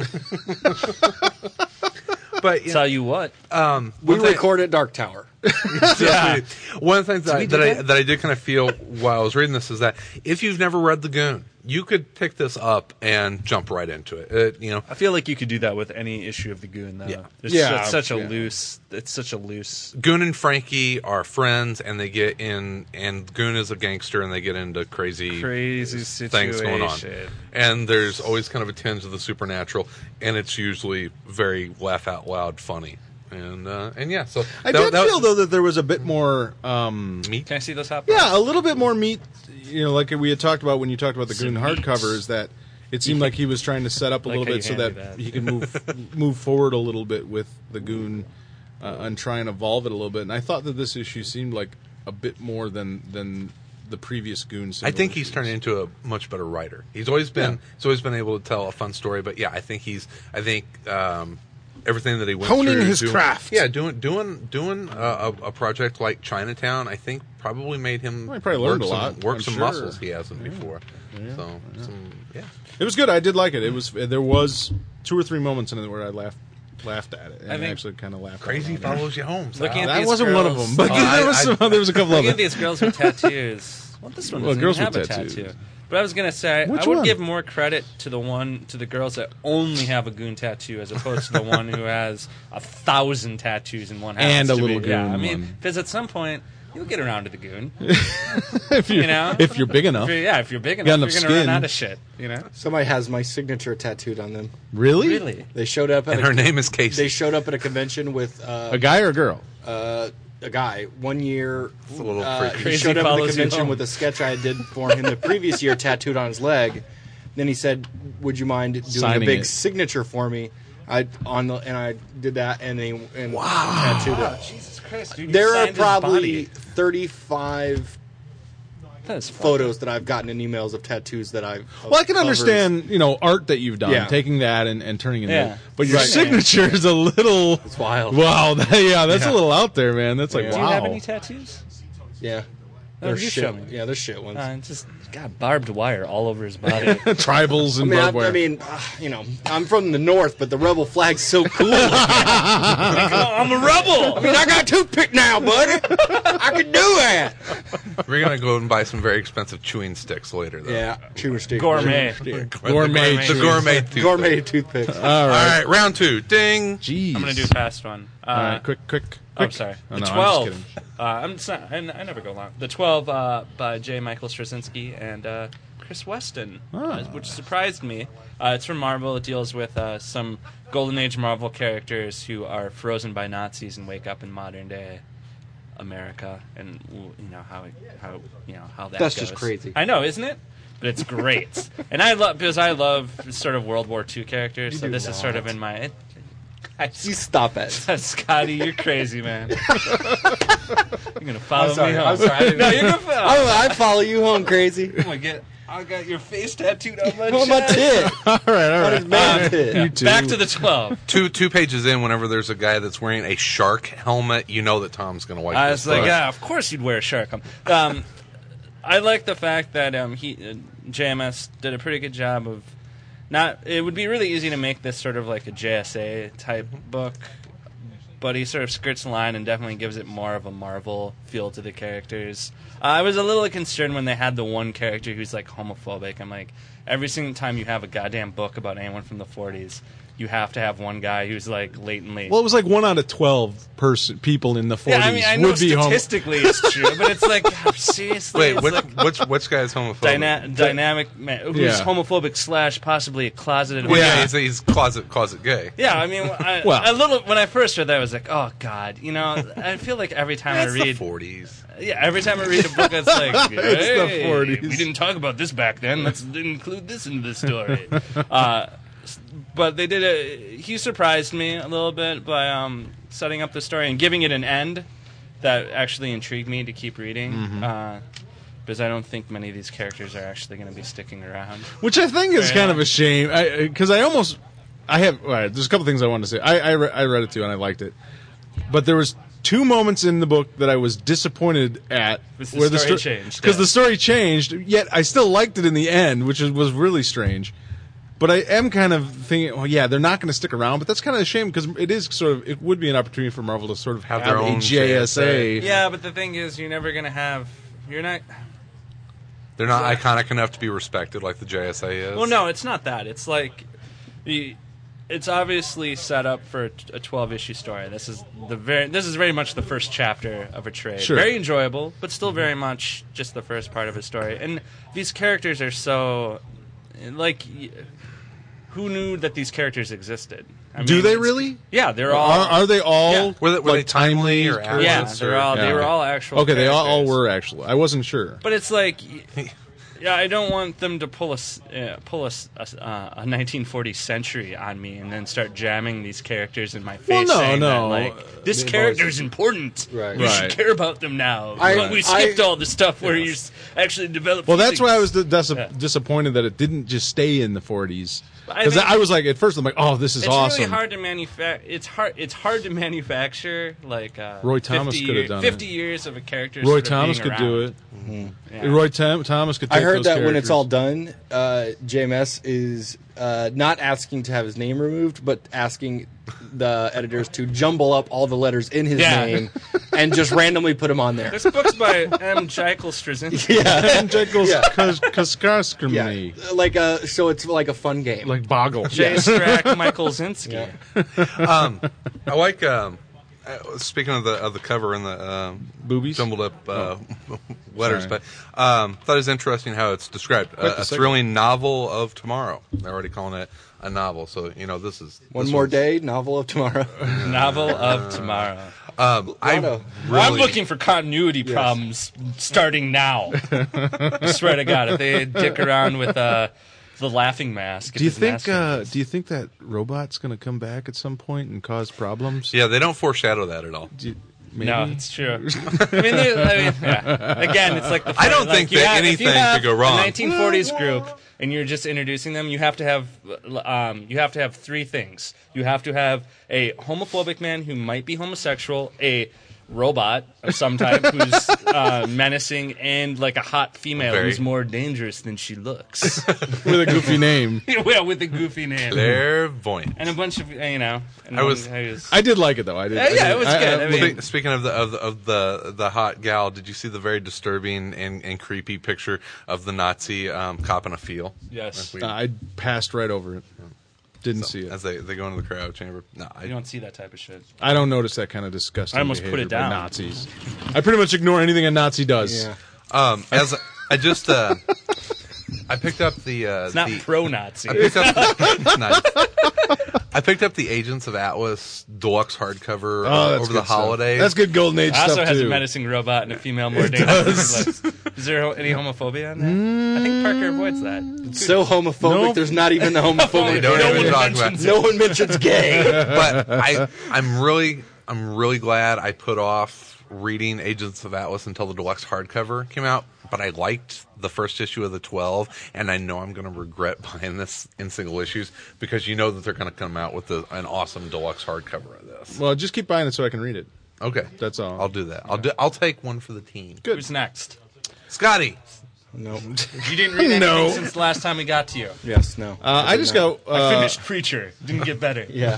but Tell you what. We record at Dark Tower. one of the things that I did kind of feel while I was reading this is that if you've never read The Goon, you could pick this up and jump right into it. I feel like you could do that with any issue of the Goon, though. Yeah. It's such a loose. Goon and Frankie are friends, and they get in, and Goon is a gangster, and they get into crazy things going on. situation. And there's always kind of a tinge of the supernatural, and it's usually very laugh out loud funny. And yeah, so I did feel though that there was a bit more. meat. Can I see those hot Yeah, a little bit more meat. Like we had talked about when you talked about the Goon Some hardcover, meats. is that It seemed like he was trying to set up a Like little how bit so you that handed that. he can move forward a little bit with the goon and try and evolve it a little bit. And I thought that this issue seemed like a bit more than the previous goon. I think he's turned into a much better writer. He's always been able to tell a fun story. But yeah, I think everything that he went Honing through, his craft. Yeah, doing a project like Chinatown, I think probably made him Well, he probably learned a lot, work I'm some sure. muscles he hasn't before. So It was good. I did like it. There was 2 or 3 moments in it where I laughed at it. And I think actually kind of laughed. Crazy out loud. follows you home. Looking at That these wasn't one of girls- them, but there was a couple Look of at them. these girls with tattoos. Well, this one Well, doesn't girls even have with a tattoos. tattoo. But I was gonna say Which I would one? give more credit to the girls that only have a goon tattoo as opposed to the one who has 1,000 tattoos in one house. And a to little be- Yeah, I goon mean, one. because at some point you'll get around to the goon. if You know, if you're big enough. If you're big Got enough, enough you're gonna run skin. out of shit. You know, Somebody has my signature tattooed on them. Really? really. They showed up at and her name is Casey. They showed up at a convention with A guy or a girl? a guy. One year, a little freaky. he Crazy showed up at the follows you convention home. with a sketch I did for him the previous year tattooed on his leg. Then he said, "Would you mind doing Signing a big it. signature for me?" And I did that, and tattooed it. Jesus Christ, dude! There are probably 35 That's photos that I've gotten in emails of tattoos that I've. Well, I can understand, art that you've done, Yeah. taking that and turning it Yeah. into. But your Right. signature is a little. It's wild. Wow, that's Yeah. a little out there, man. That's like, Yeah. Do wow. you have any tattoos? Yeah, Oh, they're you shit. show me. Yeah, they're shit ones. Just got barbed wire all over his body. Tribals and barbed wire. I'm from the north, but the rebel flag's so cool. I'm a rebel. I got a toothpick now, buddy. I can do that. We're gonna go and buy some very expensive chewing sticks later, though. Yeah, chewer stick. Gourmet. Gourmet. The gourmet toothpick. Gourmet toothpicks. All right, round 2. Ding. Jeez. I'm gonna do a fast one. All right, quick. Oh, sorry. Oh, The no, I'm just 12. kidding. I never go long. The 12 by J. Michael Straczynski and Chris Weston, which surprised me. It's from Marvel. It deals with some Golden Age Marvel characters who are frozen by Nazis and wake up in modern day America, and how that. That's goes. just crazy. I know, isn't it? But it's great, and I love sort of World War II characters. So this is sort of in my. You stop it. Scotty, you're crazy, man. You're gonna follow I'm sorry, me home. I'm sorry. No, you're gonna follow. I follow you home, crazy. I got your face tattooed on my On my chest. tit. All right. On his man tit. You too. Back to the 12. Two pages in, whenever there's a guy that's wearing a shark helmet, you know that Tom's going to wipe I his was like, butt. yeah, of course you'd wear a shark. I like the fact that JMS did a pretty good job of it would be really easy to make this sort of like a JSA type book, but he sort of skirts the line and definitely gives it more of a Marvel feel to the characters. I was a little concerned when they had the one character who's like homophobic. I'm like, every single time you have a goddamn book about anyone from the 40s, you have to have one guy who's like latently. Well, it was like 1 out of 12 people in the 40s yeah, I mean, I know would be homo. statistically it's true, but it's like, seriously. Wait, which guy is homophobic? Dynamic man who's Yeah. homophobic / possibly a closeted. Well, Yeah. yeah, he's closet gay. Yeah, I mean, when I first read that, I was like, oh god, I feel like every time That's I read, the 40s. yeah, every time I read a book, it's like, It's the hey, 40s. we didn't talk about this back then. Let's include this in the story. But they did he surprised me a little bit by setting up the story and giving it an end that actually intrigued me to keep reading. Because I don't think many of these characters are actually going to be sticking around. Which I think is Yeah. kind of a shame, because there's a couple things I wanted to say. I read it too and I liked it, but there was 2 moments in the book that I was disappointed at Because the story changed, Because yeah. the story changed, yet I still liked it in the end, which was really strange. But I am kind of thinking, well, yeah, they're not going to stick around, but that's kind of a shame because it would be an opportunity for Marvel to sort of Have have their a own JSA. Yeah, but the thing is, you're never going to have. You're not. They're not iconic enough to be respected like the JSA is. Well, no, it's not that. It's like it's obviously set up for a 12-issue story. This is very much the first chapter of a trade. Sure. Very enjoyable, but still very much just the first part of a story. And these characters are so like. Who knew that these characters existed? I Do mean, they it's- really? Yeah, they're all. Are they all Yeah. Were they timely or Yeah, Alice they were all actual. Okay, they all characters. were actually. I wasn't sure. But it's like, Yeah, I don't want them to pull a 1940s Century on me and then start jamming these characters in my face. no, saying no. That, like, this character is important. Right. You Right. should care about them now. I- We skipped I- all the stuff where you actually developed. Well, that's why I was Yeah. disappointed that it didn't just stay in the 40s. I Because think- I was like, at first, I'm like, oh, this is It's awesome. really hard to manufacture. It's hard to manufacture like Roy Thomas could have done 50 it. years of a character. Roy Thomas could do it. Yeah. Roy Thomas could take I heard those that when it's characters. all done, JMS is not asking to have his name removed, but asking the editors to jumble up all the letters in his Yeah. name and just randomly put them on there. This book's by M. Jekyll Straczynski. And Jekyll's Yeah. Kaskarskrmy. Like so it's like a fun game. Like Boggle. J. Strack Michael Zinski. I like. Speaking of the cover and the Boobies? jumbled up letters, Sorry. but thought it was interesting how it's described. Quite the A second. thrilling novel of tomorrow. They're already calling it a novel, so this is One this more one's- day, novel of tomorrow. Novel of tomorrow. I Lotto. really, I'm looking for continuity problems starting now. I swear to God, if they dick around with the laughing mask. Do you think that robot's going to come back at some point and cause problems? Yeah, they don't foreshadow that at all. Maybe? No, it's true. I mean, yeah. Again, it's like the. I don't think you that have- if you anything have could go wrong. A 1940s group, and you're just introducing them. You have to have three things. You have to have a homophobic man who might be homosexual, a robot of some type who's menacing, and like a hot female Very- who's more dangerous than she looks. With a goofy name. Well, with a goofy name. Clairvoyant. And a bunch of and I was- one who's- I did like it, though. I did. Yeah, it was good. I mean- Speaking of the hot gal, did you see the very disturbing and creepy picture of the Nazi copping a feel? Yes. I passed right over it. Didn't see it. As they go into the crowd chamber. No, You don't see that type of shit. I don't notice that kind of disgusting I almost put behavior it down. by Nazis. I pretty much ignore anything a Nazi does. Yeah. as I just I picked up the It's not pro-Nazi. I picked up the Agents of Atlas deluxe hardcover Oh, that's over the good stuff. holidays. That's good golden age It also stuff has too. a menacing robot and a female more dangerous. Is there any homophobia in there? I think Parker avoids that. It's so homophobic, Nope. there's not even the homophobic. We don't No even one talk about mentions it. No one mentions gay. But I'm really glad I put off reading Agents of Atlas until the deluxe hardcover came out. But I liked the first issue of the 12, and I know I'm going to regret buying this in single issues because you know that they're going to come out with an awesome deluxe hardcover of this. Well, just keep buying it so I can read it. Okay, That's all. I'll do that. I'll take one for the team. Good. Who's next? Scotty. No. You didn't read anything No. since the last time we got to you. Yes, no. I just got. I finished Preacher. Didn't get better. Yeah.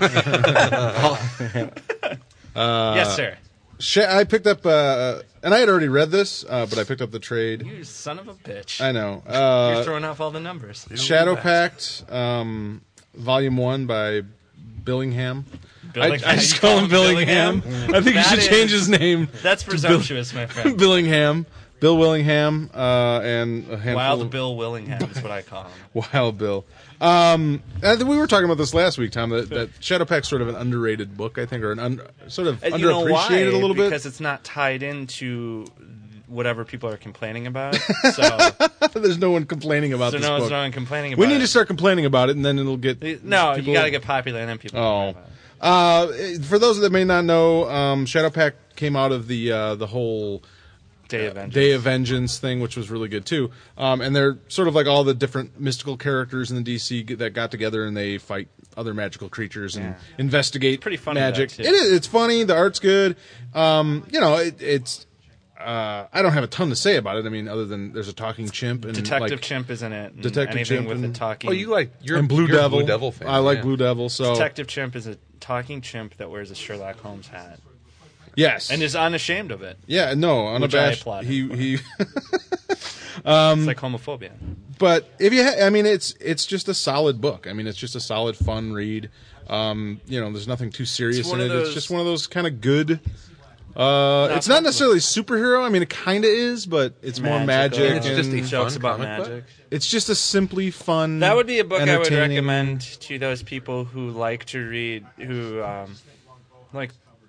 Yes, sir. I picked up, and I had already read this, but I picked up the trade. You son of a bitch. I know. You're throwing off all the numbers. Shadow Pact, Volume 1 by Billingham. I just You call him Billingham. I think he That should change is- his name. That's presumptuous, my friend. Billingham. Bill Willingham, and a handful Wild Bill Willingham is what I call him. Wild Bill. And we were talking about this last week, Tom, that Shadow Pact's sort of an underrated book, I think, or sort of And you know why? underappreciated a little bit. Because it's not tied into whatever people are complaining about. So There's no one complaining about this no book. one's complaining about We need it. to start complaining about it, and then it'll get... No, people- you got to get popular, and then people Oh. complain about it. For those that may not know, Shadow Pact came out of the whole Day of Vengeance. Day of Vengeance thing, which was really good too. And they're sort of like all the different mystical characters in the DC that got together and they fight other magical creatures and Yeah. investigate Pretty funny, magic. though, too. It is. It's funny. The art's good. It's. I don't have a ton to say about it. I mean, other than there's a talking chimp and Detective Chimp is in it. and Detective anything Chimp with and- the talking. Oh, you're and Blue you're a Devil. Blue Devil fan. I like yeah. Blue Devil. So Detective Chimp is a talking chimp that wears a Sherlock Holmes hat yes, and is unashamed of it. yeah, no, unabashed. applaud. He It's like homophobia. But if you, I mean, it's just a solid book. I mean, it's just a solid, fun read. There's nothing too serious It's one in it. of It's those- just one of those kind of good. It's not necessarily superhero. I mean, it kind of is, but it's more Magical. magic. It's just and a Jokes fun about comic book? magic. it's just a simply fun. That would be a book I would entertaining- recommend to those people who like to read, who like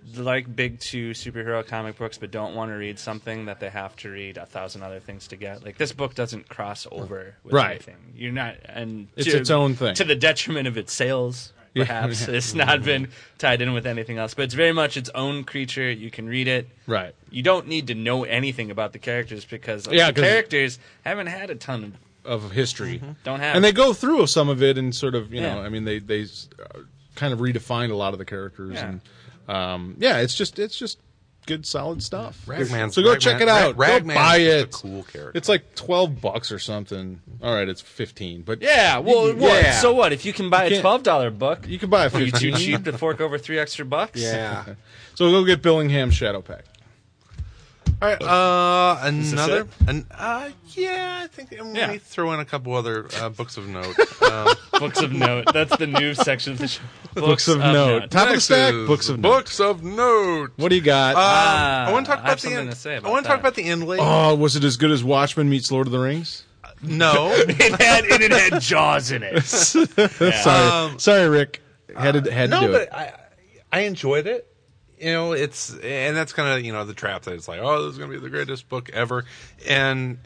like big two superhero comic books, but don't want to read something that they have to read 1,000 other things to get. Like this book doesn't cross over with Right. anything. You're not, and It's its own thing. to the detriment of its sales. Perhaps it's not been tied in with anything else, but it's very much its own creature. You can read it. Right. You don't need to know anything about the characters because the 'cause- characters haven't had a ton Of history. don't have. And they go through some of it and sort of, you know, Yeah. I mean, they kind of redefined a lot of the characters. Yeah. And it's just good, solid stuff. Ragman's- So go check it out. Go Ragman's buy just a it. cool character. It's like $12 or something. All right, it's 15, but yeah, well, Yeah. so what? If you can buy a can't- $12 book, you can buy a are you 15. too cheap to fork over $3 extra? Yeah. So go get Billingham's Shadow Pack. All right, another. Yeah, I think let Yeah. me throw in a couple other books of note. Books of note. That's the new section of the show. Books of note. Top of the Next stack, is books of note. books of note. What do you got? I want to talk I about have the something end. to say I about want to talk that. about the Endley. Oh, was it as good as Watchmen meets Lord of the Rings? No, it had Jaws in it. Sorry, Rick. Had to no, do it. but I enjoyed it. You know, and that's kind of the trap that it's like, oh, this is going to be the greatest book ever, and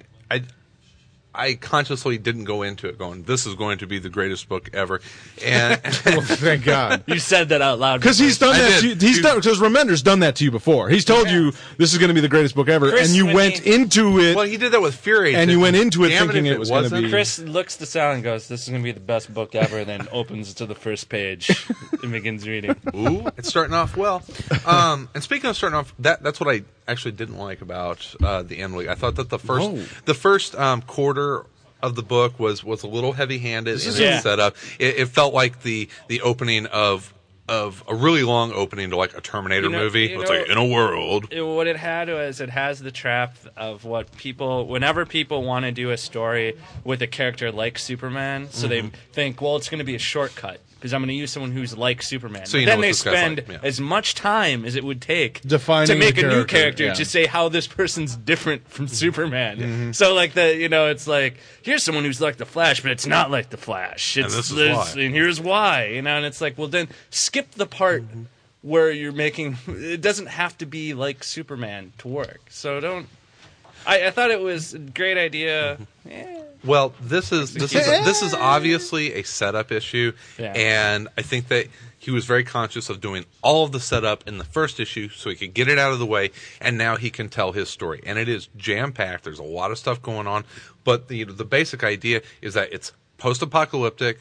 I consciously didn't go into it going, this is going to be the greatest book ever, and Well, thank God. You said that out loud. Because he's done I that. did. Because Remender's done that to you before. He's told you this is going to be the greatest book ever, Chris, and you when went he- into it. well, he did that with Fury, And you went into it thinking if it was gonna wasn't. be- Chris looks to Sal and goes, "This is going to be the best book ever." Then opens to the first page and begins reading. Ooh, it's starting off well. And speaking of starting off, that's what I actually didn't like about the Endley. I thought that the first quarter of the book was a little heavy-handed in its Yeah. setup. It felt like the opening of a really long opening to like a Terminator movie. It's like in a world. What it had was it has the trap of whenever people want to do a story with a character like Superman, so they think, well, it's going to be a shortcut because I'm going to use someone who's like Superman. So you But know then what they this guy's spend like, yeah. as much time as it would take Defining to make the a new character, character yeah. to say how this person's different from Superman. So like it's like here's someone who's like the Flash, but it's not like the Flash. It's this is this, why. and here's why. And it's like, well, then skip the part where you're making it doesn't have to be like Superman to work. So don't. I thought it was a great idea. Well, this is obviously a setup issue, Yeah. and I think that he was very conscious of doing all of the setup in the first issue so he could get it out of the way, and now he can tell his story. And it is jam-packed. There's a lot of stuff going on, but the basic idea is that it's post-apocalyptic.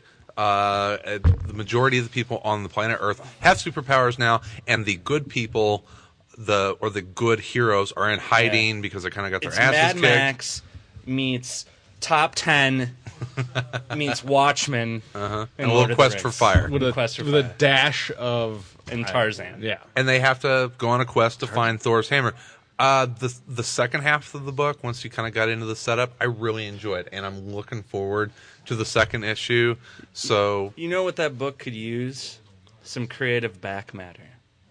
The majority of the people on the planet Earth have superpowers now, and the good people, the good heroes, are in hiding because they kind of got their It's asses Mad kicked. Max meets Top 10 meets Watchmen And a Lord little of the Quest Rings. for Fire. with Quest for with a Fire. dash of and Tarzan. yeah. And they have to go on a quest to find Thor's hammer. The second half of the book, once you kind of got into the setup, I really enjoyed, and I'm looking forward to the second issue. So You know what that book could use? Some creative back matter.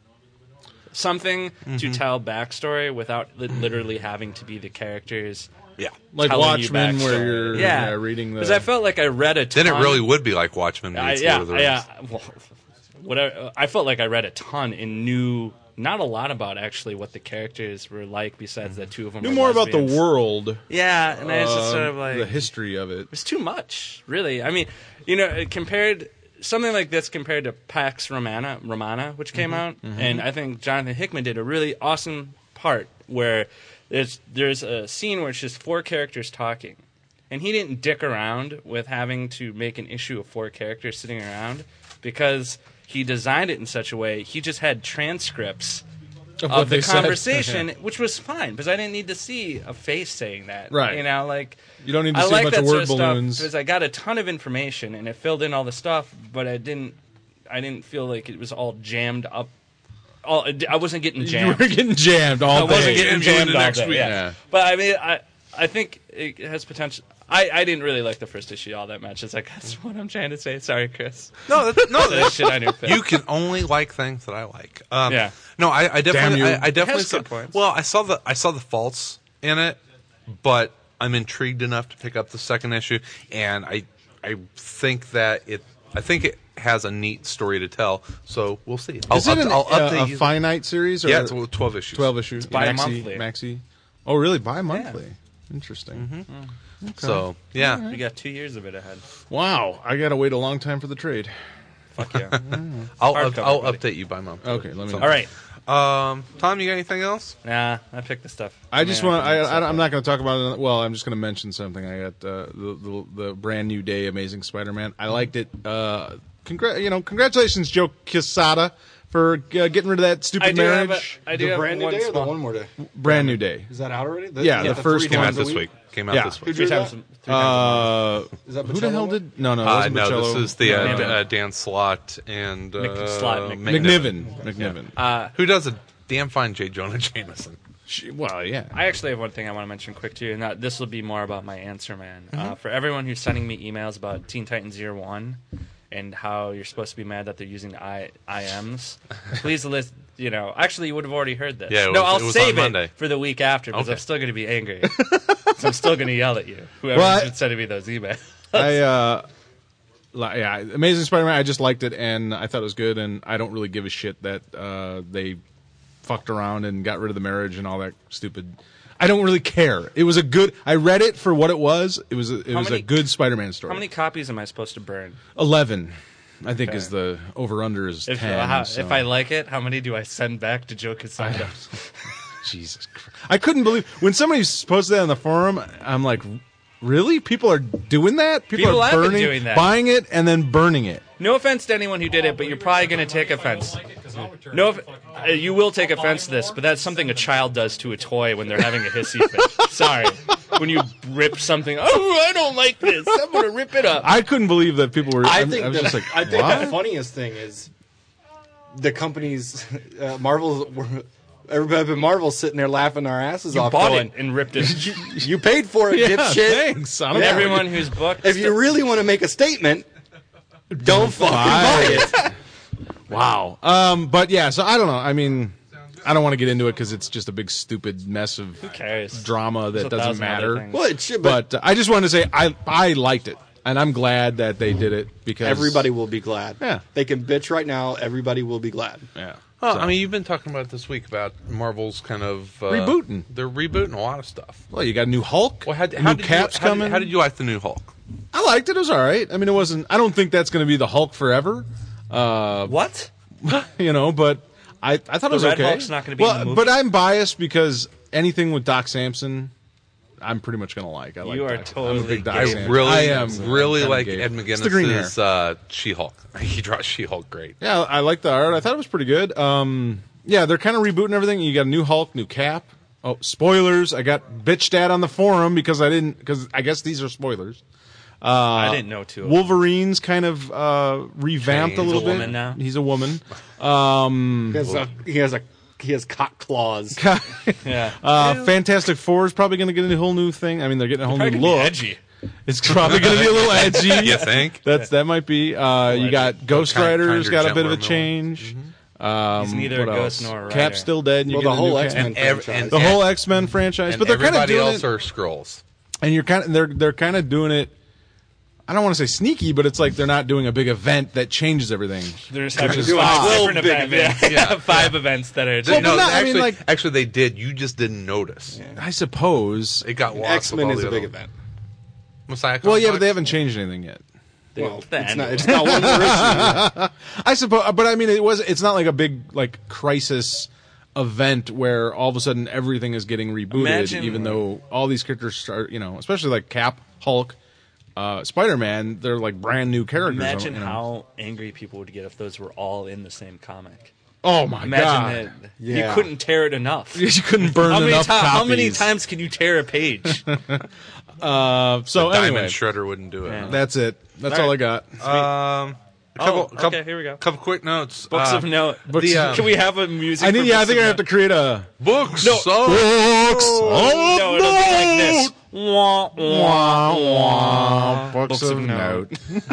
Something to tell backstory without literally having to be the characters. yeah, Like telling you Watchmen, where backstory. you're yeah. reading the. Because I felt like I read a ton. then it really would be like Watchmen meets Lord of the Rings. Well, whatever. I felt like I read a ton and knew not a lot about actually what the characters were like. Besides that, two of them knew were more about the lesbians. world, Yeah, and I was just sort of like the history of it. it's too much, really. I mean, compared something like this compared to Pax Romana, which came out, and I think Jonathan Hickman did a really awesome part where there's a scene where it's just four characters talking, and he didn't dick around with having to make an issue of four characters sitting around because he designed it in such a way. He just had transcripts what of the they said. conversation, which was fine because I didn't need to see a face saying that. Right. You don't need to I see like a bunch that of sort word of stuff balloons. because I got a ton of information and it filled in all the stuff, but I didn't feel like it was all jammed up. I wasn't getting You jammed. were getting jammed all I wasn't day. getting Into jammed the all next day. week. Yeah. Yeah. But I mean, I think it has potential. I didn't really like the first issue all that much. It's like that's what I'm trying to say. Sorry, Chris. No, That shit on your face. you can only like things that I like. Yeah. No, I definitely, Damn you. I definitely It has saw. good points. Well, I saw the faults in it, but I'm intrigued enough to pick up the second issue, and I think that I think it has a neat story to tell. So we'll see. Is it I'll update a you. finite series? Or Yeah, it's 12 issues. 12 issues. Bi-monthly. Maxi. Oh, really? Bi-monthly. Interesting. So yeah, We got 2 years of it ahead. Wow. I got to wait a long time for the trade. Fuck yeah. I'll Hardcover, buddy. update you by month. Okay, let me know. All right. Tom, you got anything else? Nah, I picked the stuff. I just Man, want. I picked I'm not going to talk about it. Well, I'm just going to mention something. I got the brand new day Amazing Spider-Man. I liked it. Congratulations, Joe Quesada, for getting rid of that stupid marriage. I do The have brand new one day or the small- one more day? Brand new day. Is that out already? Yeah, the first three Came one. out times a this week. Came out Yeah. this week. Three times. Is that Who the hell Bocello? did? No, it wasn't No, Bocello. this is the McNiven. Dan Slott and McNiven. who does a damn fine J. Jonah Jameson. Well, yeah. I actually have one thing I want to mention quick too, and this will be more about my answer man. For everyone who's sending me emails about Teen Titans Year One and how you're supposed to be mad that they're using IMs, please list. Actually, you would have already heard this. Yeah, it no, was- I'll it was save on it Monday. for the week after because Okay. I'm still going to be angry. So I'm still going to yell at you. Whoever's been sending me those emails. Amazing Spider-Man. I just liked it, and I thought it was good. And I don't really give a shit that they fucked around and got rid of the marriage and all that stupid. I don't really care. It was a good. I read it for what it was. It was a many- good Spider-Man story. How many copies am I supposed to burn? 11, I think, Okay. is the over/under is 10. so- If I like it, how many do I send back to Joe Quesada? Jesus Christ. I couldn't believe when somebody posted that on the forum. I'm like, really? People are doing that? People are have been burning, doing that. buying it, and then burning it. No offense to anyone who did it, but you're probably going to take offense. No, you will take offense to this, but that's something a child does to a toy when they're having a hissy fit. Sorry. When you rip something, I don't like this. I'm going to rip it up. I couldn't believe that people were. I I think was the, just like, I think what? the funniest thing is the companies, Marvel. Everybody at Marvel's sitting there laughing our asses off. Bought going, it and ripped it. You paid for it, Yeah, dipshit. thanks. I don't And know. everyone who's booked. If you really want to make a statement, don't fucking buy it. Wow. But yeah, so I don't know. I mean, I don't want to get into it because it's just a big stupid mess of cares? drama that There's a doesn't thousand other matter. things. Well, it should, but But I just wanted to say I liked it, and I'm glad that they did it because everybody will be glad. Yeah. They can bitch right now. Everybody will be glad. Yeah. Well, So- I mean, you've been talking about it this week about Marvel's kind of Rebooting. They're rebooting a lot of stuff. Well, you got a new Hulk. Well, how new did Cap's you, how coming. Did, how did you like the new Hulk? I liked it. It was all right. I mean, it wasn't. I don't think that's going to be the Hulk forever. What? But I thought it was Red okay. Hulk's not gonna be in the movie? But I'm biased because anything with Doc Samson, I'm pretty much going to like. I like You are Doc. I'm a totally big Doc gay. Samson. Really, I am really I'm like kinda gay. Ed It's the green hair. McGinnis's She-Hulk. He draws She-Hulk great. Yeah, I like the art. I thought it was pretty good. Yeah, they're kind of rebooting everything. You got a new Hulk, new Cap. Oh, spoilers! I got bitched at on the forum because I guess these are spoilers. I didn't know too. Wolverine's kind of revamped Changed. a little He's a bit. woman now? He's a woman. He has cock claws. Yeah. Fantastic Four is probably going to get a whole new thing. I mean, they're getting a whole Probably new gonna be look. edgy. It's probably going to be a little edgy. You think? That might be. You got Ghost Kind- Rider's kinder, got a bit of a gentler change. He's neither a what ghost else? nor a rider. Cap's still dead. And you Well, get the a new whole Cap. X-Men franchise. the whole X-Men franchise, And but they're kind of everybody doing else it, are Skrulls. and you're kind of they're kind of doing it. I don't want to say sneaky, but it's like they're not doing a big event that changes everything. They're just having is 5 odd. different Big events. Yeah. 5 events that are. Well, no, but not- I mean, actually, like- actually, they did. You just didn't notice. I suppose. It got lost. X-Men with all is the a big other- event. Messiah Well, yeah, but Complex? they haven't changed anything yet. Well, the it's end. not, it's not one more issue. I suppose, but I mean, it's not like a big like crisis event where all of a sudden everything is getting rebooted, Imagine- even though all these characters are, especially like Cap, Hulk, Spider-Man, they're like brand new characters. Imagine you know. how angry people would get if those were all in the same comic. Oh my Imagine god! that Yeah. you couldn't tear it enough. You couldn't burn enough copies. How many times can you tear a page? So Diamond anyway, Shredder wouldn't do it. Yeah. that's it. That's all I got. Okay, here we go. Couple quick notes. Books of note. books- Can we have a music? I need. for Yeah, I books think I of have to note? create a Books. No. So, books. No, it'll be like this. Wah, wah, wah. Books of note.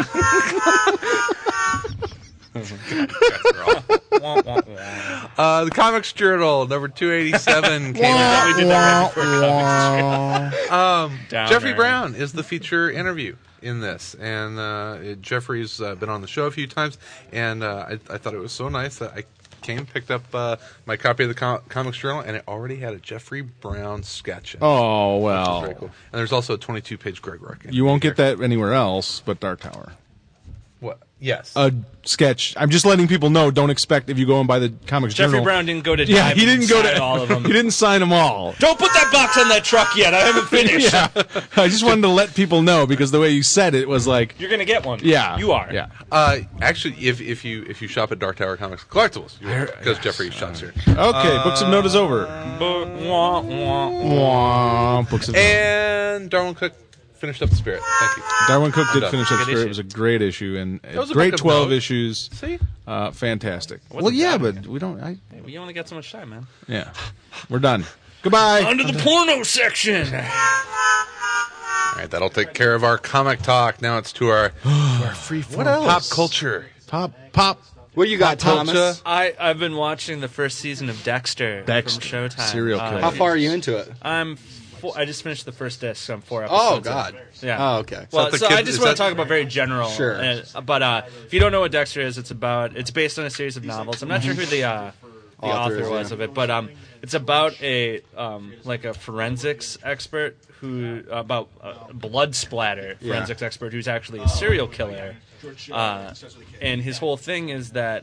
Wah, wah, wah. the Comics Journal number 287 came out. We did that right before Comics Journal. Jeffrey Brown is the feature interview in this, and Jeffrey's been on the show a few times, and I thought it was so nice that I picked up my copy of the Comics Journal, and it already had a Jeffrey Brown sketch in it. Oh, Which well. is very cool. And there's also a 22-page Greg Rucka. You won't get that anywhere else but Dark Tower. What? Yes. A sketch. I'm just letting people know. Don't expect if you go and buy the Comics Jeffrey Journal. Brown didn't go to Yeah, Dive he and didn't go sign to all of them. He didn't sign them all. Don't put that box on that truck yet. I haven't finished. Yeah, I just wanted to let people know because the way you said it was like, You're gonna get one. yeah, you are. Yeah. Actually, if you shop at Dark Tower Comics Collectibles, because Jeffrey shops here. Okay, Books of Note is over. Wah, wah. Wah, Books of Note. And Darwin Cook finished up the Spirit. Thank you. Darwin Cook did done. finish that Good story. issue. It was a great issue and a was a great book of 12 note. issues. See? Fantastic. Well, Wasn't yeah, bad. but we don't. We only got so much time, man. Yeah, we're done. Goodbye. Under the porno section. All right, that'll take care of our comic talk. Now it's to our free-form What else? pop culture. Pop. What you got, Pop Thomas? culture. I've been watching the first season of Dexter from Showtime. Serial killer. How far are you into it? I just finished the first disc, so I'm 4 episodes. Oh, in. God. Yeah. Oh, okay. Well, the so kid- I just is want that- to talk about very general. Sure. But if you don't know what Dexter is, it's based on a series of novels. I'm not sure who the author is, was yeah. of it, but it's about a like a forensics expert about blood splatter forensics expert who's actually a serial killer, and his whole thing is that.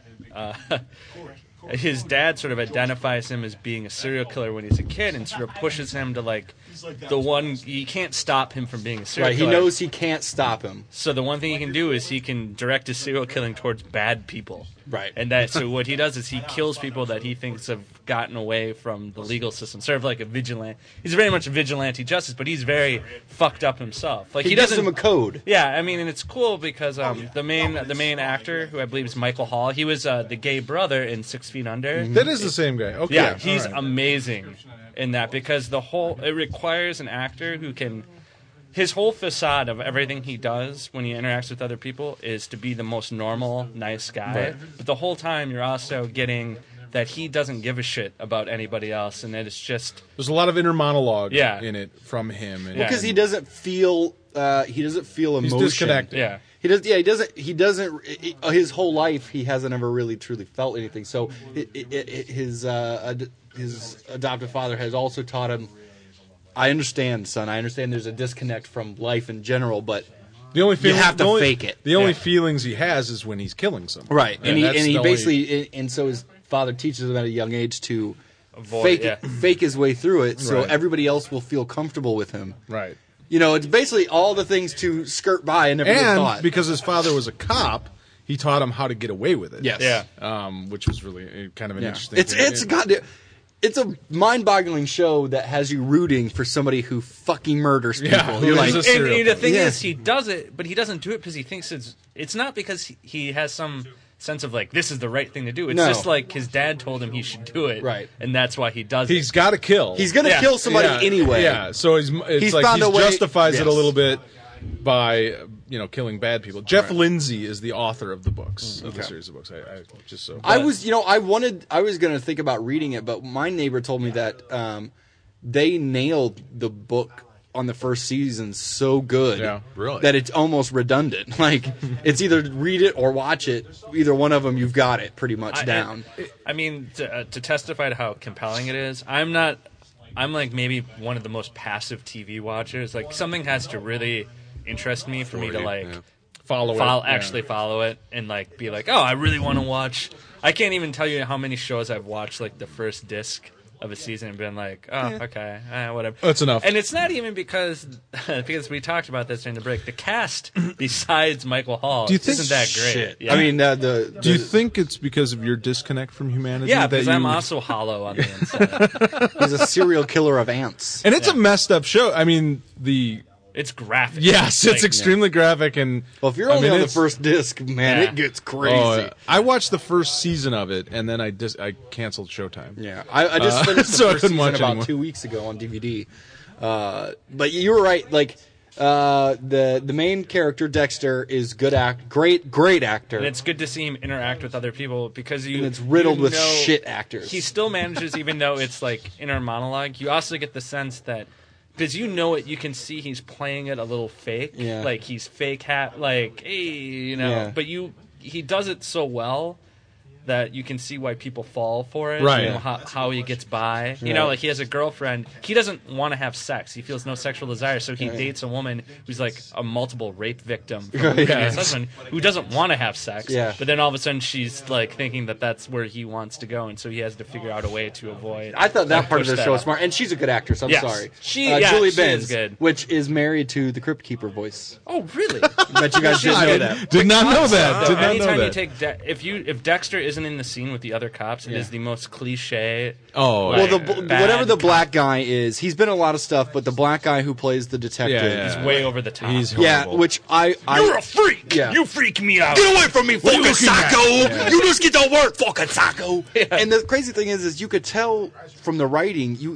His dad sort of identifies him as being a serial killer when he's a kid and sort of pushes him to like the one you can't stop him from being a serial Right, he killer. knows he can't stop him. So the one thing he can do is he can direct his serial killing towards bad people. Right. And so what he does is he kills people that he thinks have gotten away from the legal system, sort of like a vigilante. He's very much a vigilante justice, but he's very fucked up himself. Like He doesn't gives him a code. Yeah, I mean, and it's cool because the main actor, who I believe is Michael Hall, he was the gay brother in 6 Feet Under. That is the same guy. Okay. Yeah, he's all right. amazing in that because it requires an actor who can. His whole facade of everything he does when he interacts with other people is to be the most normal, nice guy. Right. But the whole time you're also getting that he doesn't give a shit about anybody else, and that it's just There's a lot of inner monologue Yeah. in it from him. And Yeah. Because he doesn't feel emotion. He's disconnected. yeah. He does. Yeah, he doesn't. His whole life, he hasn't ever really truly felt anything. So his adoptive father has also taught him. I understand, son. I understand. There's a disconnect from life in general, but The only You have to the only- fake it. The only Yeah. feelings he has is when he's killing someone. right. And he that's and he the only- basically and so his father teaches him at a young age to Avoid, yeah. fake his way through it, so Right. everybody else will feel comfortable with him. right. You know, it's basically all the things to skirt by and never get And caught. because his father was a cop, he taught him how to get away with it. Yes. Yeah. Which was really kind of an Yeah. interesting. It's goddamn. It's a mind-boggling show that has you rooting for somebody who fucking murders people. Yeah, You're who like, is a And serial the thing killer. is, he does it, but he doesn't do it because he thinks it's not because he has some sense of like this is the right thing to do. It's No. just like his dad told him he should do it, Right. And that's why he does He's got to kill. he's gonna Yeah. kill somebody Yeah, anyway. Yeah. So it's He's like found he a way- justifies it a yes. little bit by killing bad people. Jeff Lindsay is the author of the books of the series of books. I just so I was going to think about reading it, but my neighbor told me that they nailed the book on the first season so good Yeah. Really? that it's almost redundant. Like, it's either read it or watch it. Either one of them, you've got it pretty much down. I mean, to testify to how compelling it is, I'm like maybe one of the most passive TV watchers. Like something has to really interest me for me to like follow follow it and like be like, oh, I really want to watch. I can't even tell you how many shows I've watched like the first disc of a season and been like, oh, okay, whatever. That's enough. And it's not even because we talked about this during the break. The cast, besides Michael Hall, Do you think- isn't that great. Shit. Yeah. I mean, Do you think it's because of your disconnect from humanity? yeah, that because I'm you- also hollow on the inside. he's a serial killer of ants. And it's a messed up show. I mean, It's graphic. yes, Like, it's extremely graphic and. Well, if you're I only mean, on the it's- first disc, man, Yeah. it gets crazy. Oh, I watched the first season of it, and then I canceled Showtime. Yeah, I just finished the so I first couldn't season watch about anymore. 2 weeks ago on DVD. But you were right. Like the main character Dexter is great actor. And it's good to see him interact with other people because And it's riddled with shit actors. He still manages, even though it's like inner monologue. You also get the sense that because you can see he's playing it a little fake, like he's fake like hey, but he does it so well that you can see why people fall for it, right? How he gets by, like he has a girlfriend. He doesn't want to have sex. He feels no sexual desire, so he dates a woman who's like a multiple rape victim from his husband who doesn't want to have sex. Yeah. But then all of a sudden she's like thinking that that's where he wants to go, and so he has to figure out a way to avoid. I thought that part of the show was up. smart, and she's a good actress. I'm sorry, she Julie Benz, is good. which is married to the Crypt Keeper voice. Oh, really? Bet you guys didn't know that. Did not know that. Did not know Anytime that. you take if Dexter isn't in the scene with the other cops, it is the most cliche. Oh, Well, bad whatever the cop. black guy is, he's been in a lot of stuff, but the black guy who plays the detective, Yeah. He's way over the top. He's horrible. which I You're a freak. Yeah. You freak me out. get away from me, fucking looking at? psycho! You just get to work, fucking psycho! And the crazy thing is you could tell from the writing,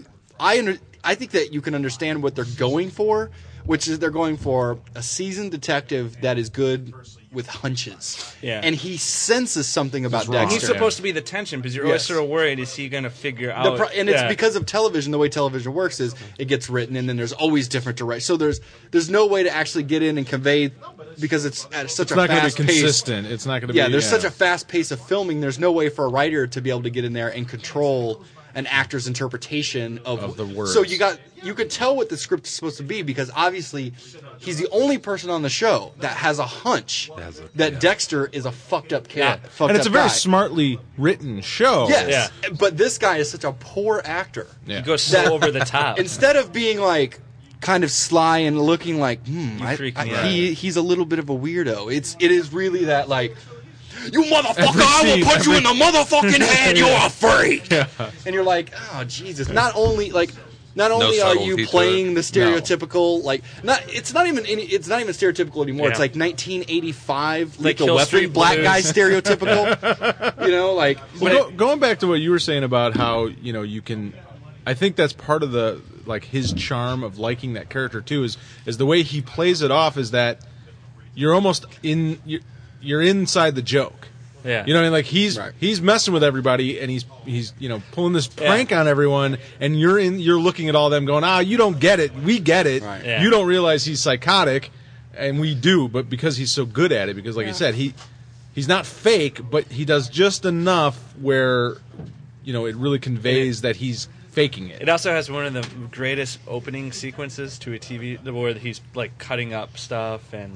I think that you can understand what they're going for, which is they're going for a seasoned detective that is good with hunches. Yeah. And he senses something about Dexter. He's supposed to be the tension because you're always sort of worried, is he going to figure out? And it's because of television. The way television works is it gets written, and then there's always different directions. So there's no way to actually get in and convey, because it's at such It's a not going to fast be pace. consistent. It's not going to be. Yeah, there's such a fast pace of filming. There's no way for a writer to be able to get in there and control an actor's interpretation of the words. So you could tell what the script is supposed to be, because obviously he's the only person on the show that has a hunch that Dexter is a fucked up kid. Yeah. Fucked and it's up a very guy. smartly written show. Yes, but this guy is such a poor actor. Yeah. He goes so over the top. Instead of being like kind of sly and looking like, freak me out. he's a little bit of a weirdo. It is really that like, you motherfucker, Every I scene, will punch you in the motherfucking head. You're a freak. Yeah. And you're like, oh Jesus! Not only are subtlety you to it. playing the stereotypical it's not even stereotypical anymore. Yeah. It's like 1985 Like Lethal Kill Weapon Street black Blues. guy stereotypical. Like Well, going back to what you were saying about how you can, I think that's part of the his charm of liking that character too is the way he plays it off, is that you're almost you're inside the joke. Yeah. You know what I mean? He's messing with everybody, and he's pulling this prank on everyone, and you're looking at all them going, you don't get it, we get it. Right. Yeah. You don't realize he's psychotic, and we do, but because he's so good at it, because like you said, he's not fake, but he does just enough where it really conveys that he's faking it. It also has one of the greatest opening sequences to a TV where he's like cutting up stuff and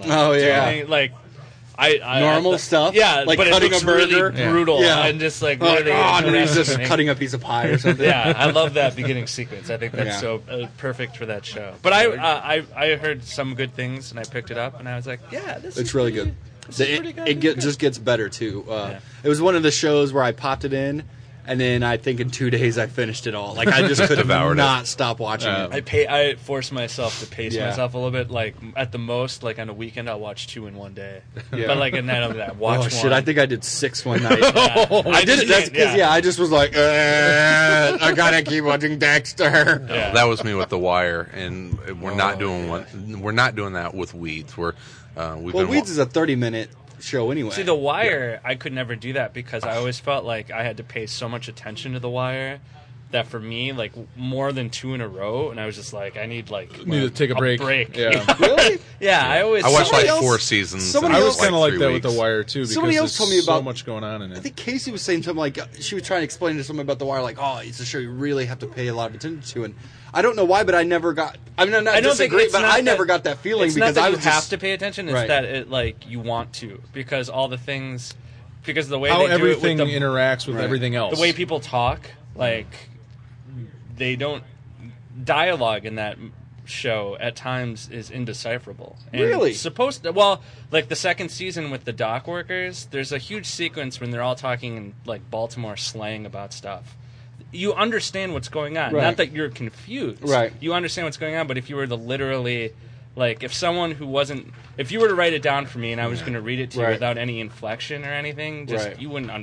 normal stuff? Yeah, Like but it cutting looks a burger? really brutal Yeah. and just like and really. then he's just interesting. cutting a piece of pie or something. Yeah, I love that beginning sequence. I think that's Yeah. so perfect for that show. But I heard some good things and I picked it up and I was like, yeah, this It's is really pretty- good. This is pretty good. It just gets better too. It was one of the shows where I popped it in, and then I think in 2 days I finished it all. Like I just could Devoured it. not stop watching it. I force myself to pace Yeah. myself a little bit. Like at the most, like on a weekend, I'll watch 2 in one day. Yeah. But like a night of that, watch Oh one. shit! I think I did 6 one night. I did it. That's because I just was like, I gotta keep watching Dexter. Yeah. That was me with The Wire, and we're not doing one. We're not doing that with Weeds. We've Well, been Weeds is a 30-minute show anyway. See, The Wire, I could never do that because I always felt like I had to pay so much attention to The Wire that for me, like more than 2 in a row, and I was just like, I need Need to take a break. Yeah. Really? Yeah, I always. I watched Somebody like else- 4 seasons. somebody in, I was kind of like 3 that with weeks. The Wire too, because Somebody else there's told me so about- much going on in I it. think Casey was saying something like she was trying to explain to someone about The Wire, like, oh, it's a show you really have to pay a lot of attention to, and I don't know why, but I never got. I mean, I'm not I don't think disagree, it's but not I never that- got that feeling It's because not that I you was have just, to pay attention. It's Right. that it like you want to because all the things, because the way How they do everything it with the, interacts with Right. everything else. the way people talk, like they don't dialogue in that show at times is indecipherable. And Really? supposed to, well, like the second season with the dock workers, there's a huge sequence when they're all talking in like Baltimore slang about stuff. You understand what's going on. Right. Not that you're confused. Right. You understand what's going on, but if you were to literally, like, if someone who wasn't, if you were to write it down for me and I was going to read it to you Right. without any inflection or anything, just Right. you wouldn't understand.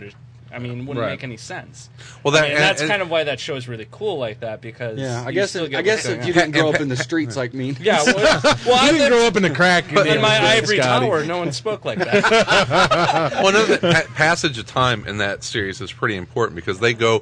I mean, wouldn't Right. make any sense. Well, that I mean, and that's and- kind of why that show is really cool like that, because Yeah, I you guess still if, get I guess what's if going you on. didn't grow up in the streets like me. Yeah, well, You I didn't lived grow up in the crack. in my days, ivory Scotty. tower. No one spoke like that. Well, no, the passage of time in that series is pretty important because they go,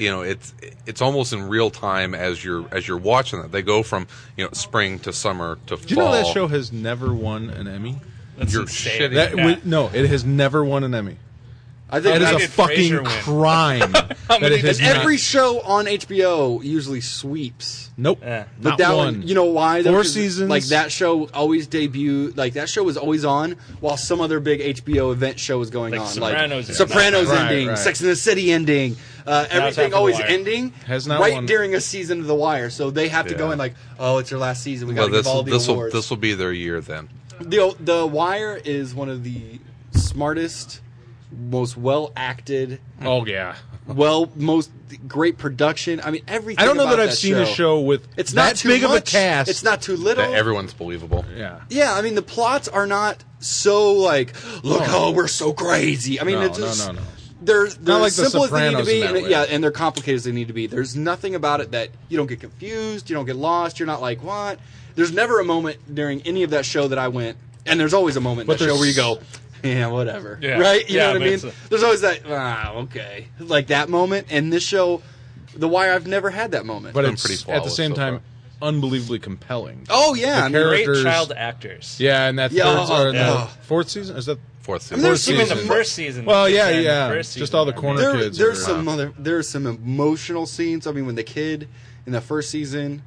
it's almost in real time as you're watching that. They go from spring to summer to fall. Do you know that show has never won an Emmy? That's You're insane. shitting. That Yeah. no, it has never won an Emmy. I think That is How a did fucking Frasier win? crime. that many it has did not- every show on HBO usually sweeps. Nope. Yeah. But Not that one. you know why? though? 4 'Cause, seasons. Like that show always debuted. Like that show was always on while some other big HBO event show was going Like on. Sopranos is Sopranos Right, ending, right. Sex and the City ending, everything The always Wire. ending Has not right won. during a season of The Wire. So they have to go Yeah. in like, oh, it's your last season. We got Well, to give all the awards. this will be their year then. The Wire is one of the smartest, most well acted, Oh yeah. most great production. I mean, everything. I don't know about that I've seen a show with It's that not too big much. of a cast. It's not too little. That everyone's believable. Yeah. Yeah, I mean the plots are not so like, look, oh, we're so crazy. I mean, No, it's just, no. They're Not like The simple as they need to Sopranos be, in that and, way. yeah, and they're complicated as they need to be. There's nothing about it that you don't get confused, you don't get lost, you're not like, what? There's never a moment during any of that show that I went, and there's always a moment in But that show where you there's- go, yeah, whatever, Yeah. right? You Yeah, know what I but mean? it's There's always that, okay, like that moment. And this show, The Wire, I've never had that moment. But Been it's pretty at the flawless same so time unbelievably compelling. oh yeah, I mean, character- Great Characters- child actors. Yeah, and that Yeah, third, yeah. the fourth season is that Fourth season. I mean, there's Even some- the first season. Well, yeah, and the yeah. first Just season, all the I mean, corner kids. There's are- some emotional scenes. I mean, when the kid in the first season,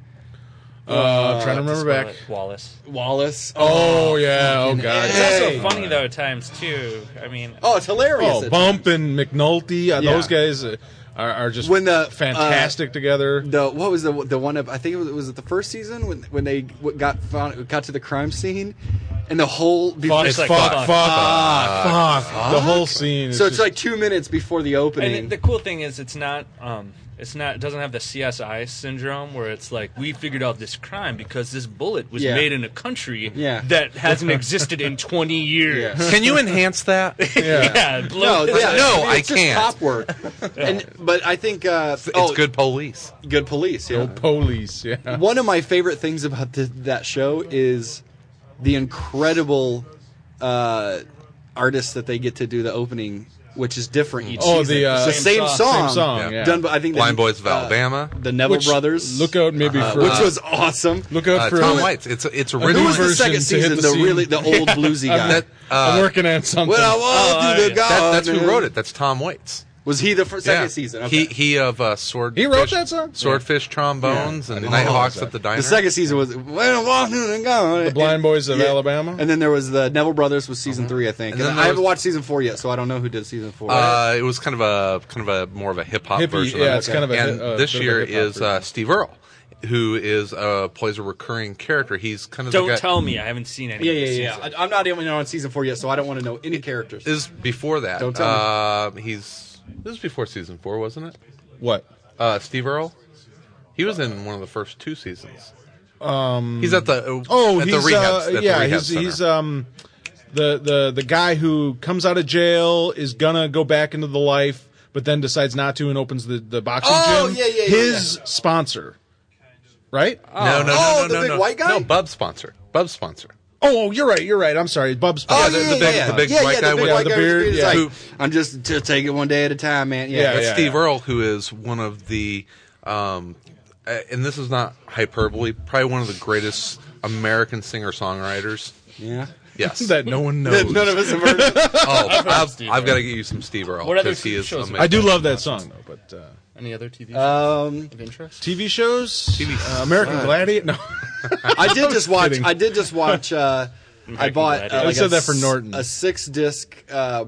trying to remember Spoil back. it, Wallace. Wallace. Oh yeah, oh god. It's Hey. also funny though at times too. I mean, Oh, it's hilarious. Oh, at Bump times. and McNulty. Yeah. Those guys are just When the, fantastic together. What was the one? I think was it the first season when they got to the crime scene, and the whole Fuck, It's like, fuck, fuck, fuck. The whole scene. Is so it's just- like 2 minutes before the opening. and the cool thing is it's not. It doesn't have the CSI syndrome where it's like we figured out this crime because this bullet was Yeah. made in a country Yeah. that hasn't existed in 20 years. Yeah. Can you enhance that? Yeah, blow- no, yeah, No, I it's just can't. cop work. But I think It's good police. good police. Yeah. police. Yeah. One of my favorite things about that show is the incredible artists that they get to do the opening, which is different each Oh, season. the, It's the Same same song. song, Same song, Yeah. yeah. done by I think Blind Boys of Alabama. the Neville Which- brothers. Look out, maybe for which was awesome. look out for Tom Waits. It's Who original. was the version second to hit season? the The scene. really the old bluesy guy. That, I'm working on something. When I walk through the garden. that's who wrote it. That's Tom Waits. Was he the second Yeah. season? Okay. He of Sword. He wrote that song? Swordfish Trombones Yeah. I and didn't know Nighthawks that. at the Diner. the second season was when I walk through the garden. The Blind Boys of Yeah. Alabama. And then there was the Neville Brothers was season 3, I think. And And then I there haven't was- watched season 4 yet, so I don't know who did season 4. It was kind of a more of a hip hop Hippie, version. yeah, of it. it's kind of a and this bit of a year hip-hop is version. Steve Earle, who is plays a recurring character. He's kind of Don't the guy, tell me I haven't seen any. yeah, of yeah, this yeah. season. I'm not even on season 4 yet, so I don't want to know any characters. Is before that. Don't tell This was before season 4, wasn't it? What? Steve Earle. He was in one of the first 2 seasons. He's at the Oh, at he's the rehab, at the yeah, rehab he's center. the guy who comes out of jail is gonna go back into the life, but then decides not to and opens the boxing Oh, gym. yeah, yeah, yeah, His sponsor, right? no, Oh, the big white guy? No, Bub's sponsor. Bub's sponsor. Oh, you're right. You're right. I'm sorry, Bub's sponsor. the big white guy with the beard, He's yeah. like, Who- I'm just to take it one day at a time, man. Yeah, Yeah, That's yeah. Steve Earle, who is one of the, and this is not hyperbole, probably one of the greatest American singer-songwriters. yeah. Yes. that no one knows. None of us have heard. I've got to get you some Steve Earle. What other 'cause he TV is shows have amazing. I do love that song though, but Any other TV shows of interest? TV shows, American Gladiator. No, I did just watch. kidding. I did just watch. I bought. Gladiator. I said that for Norton. A 6-disc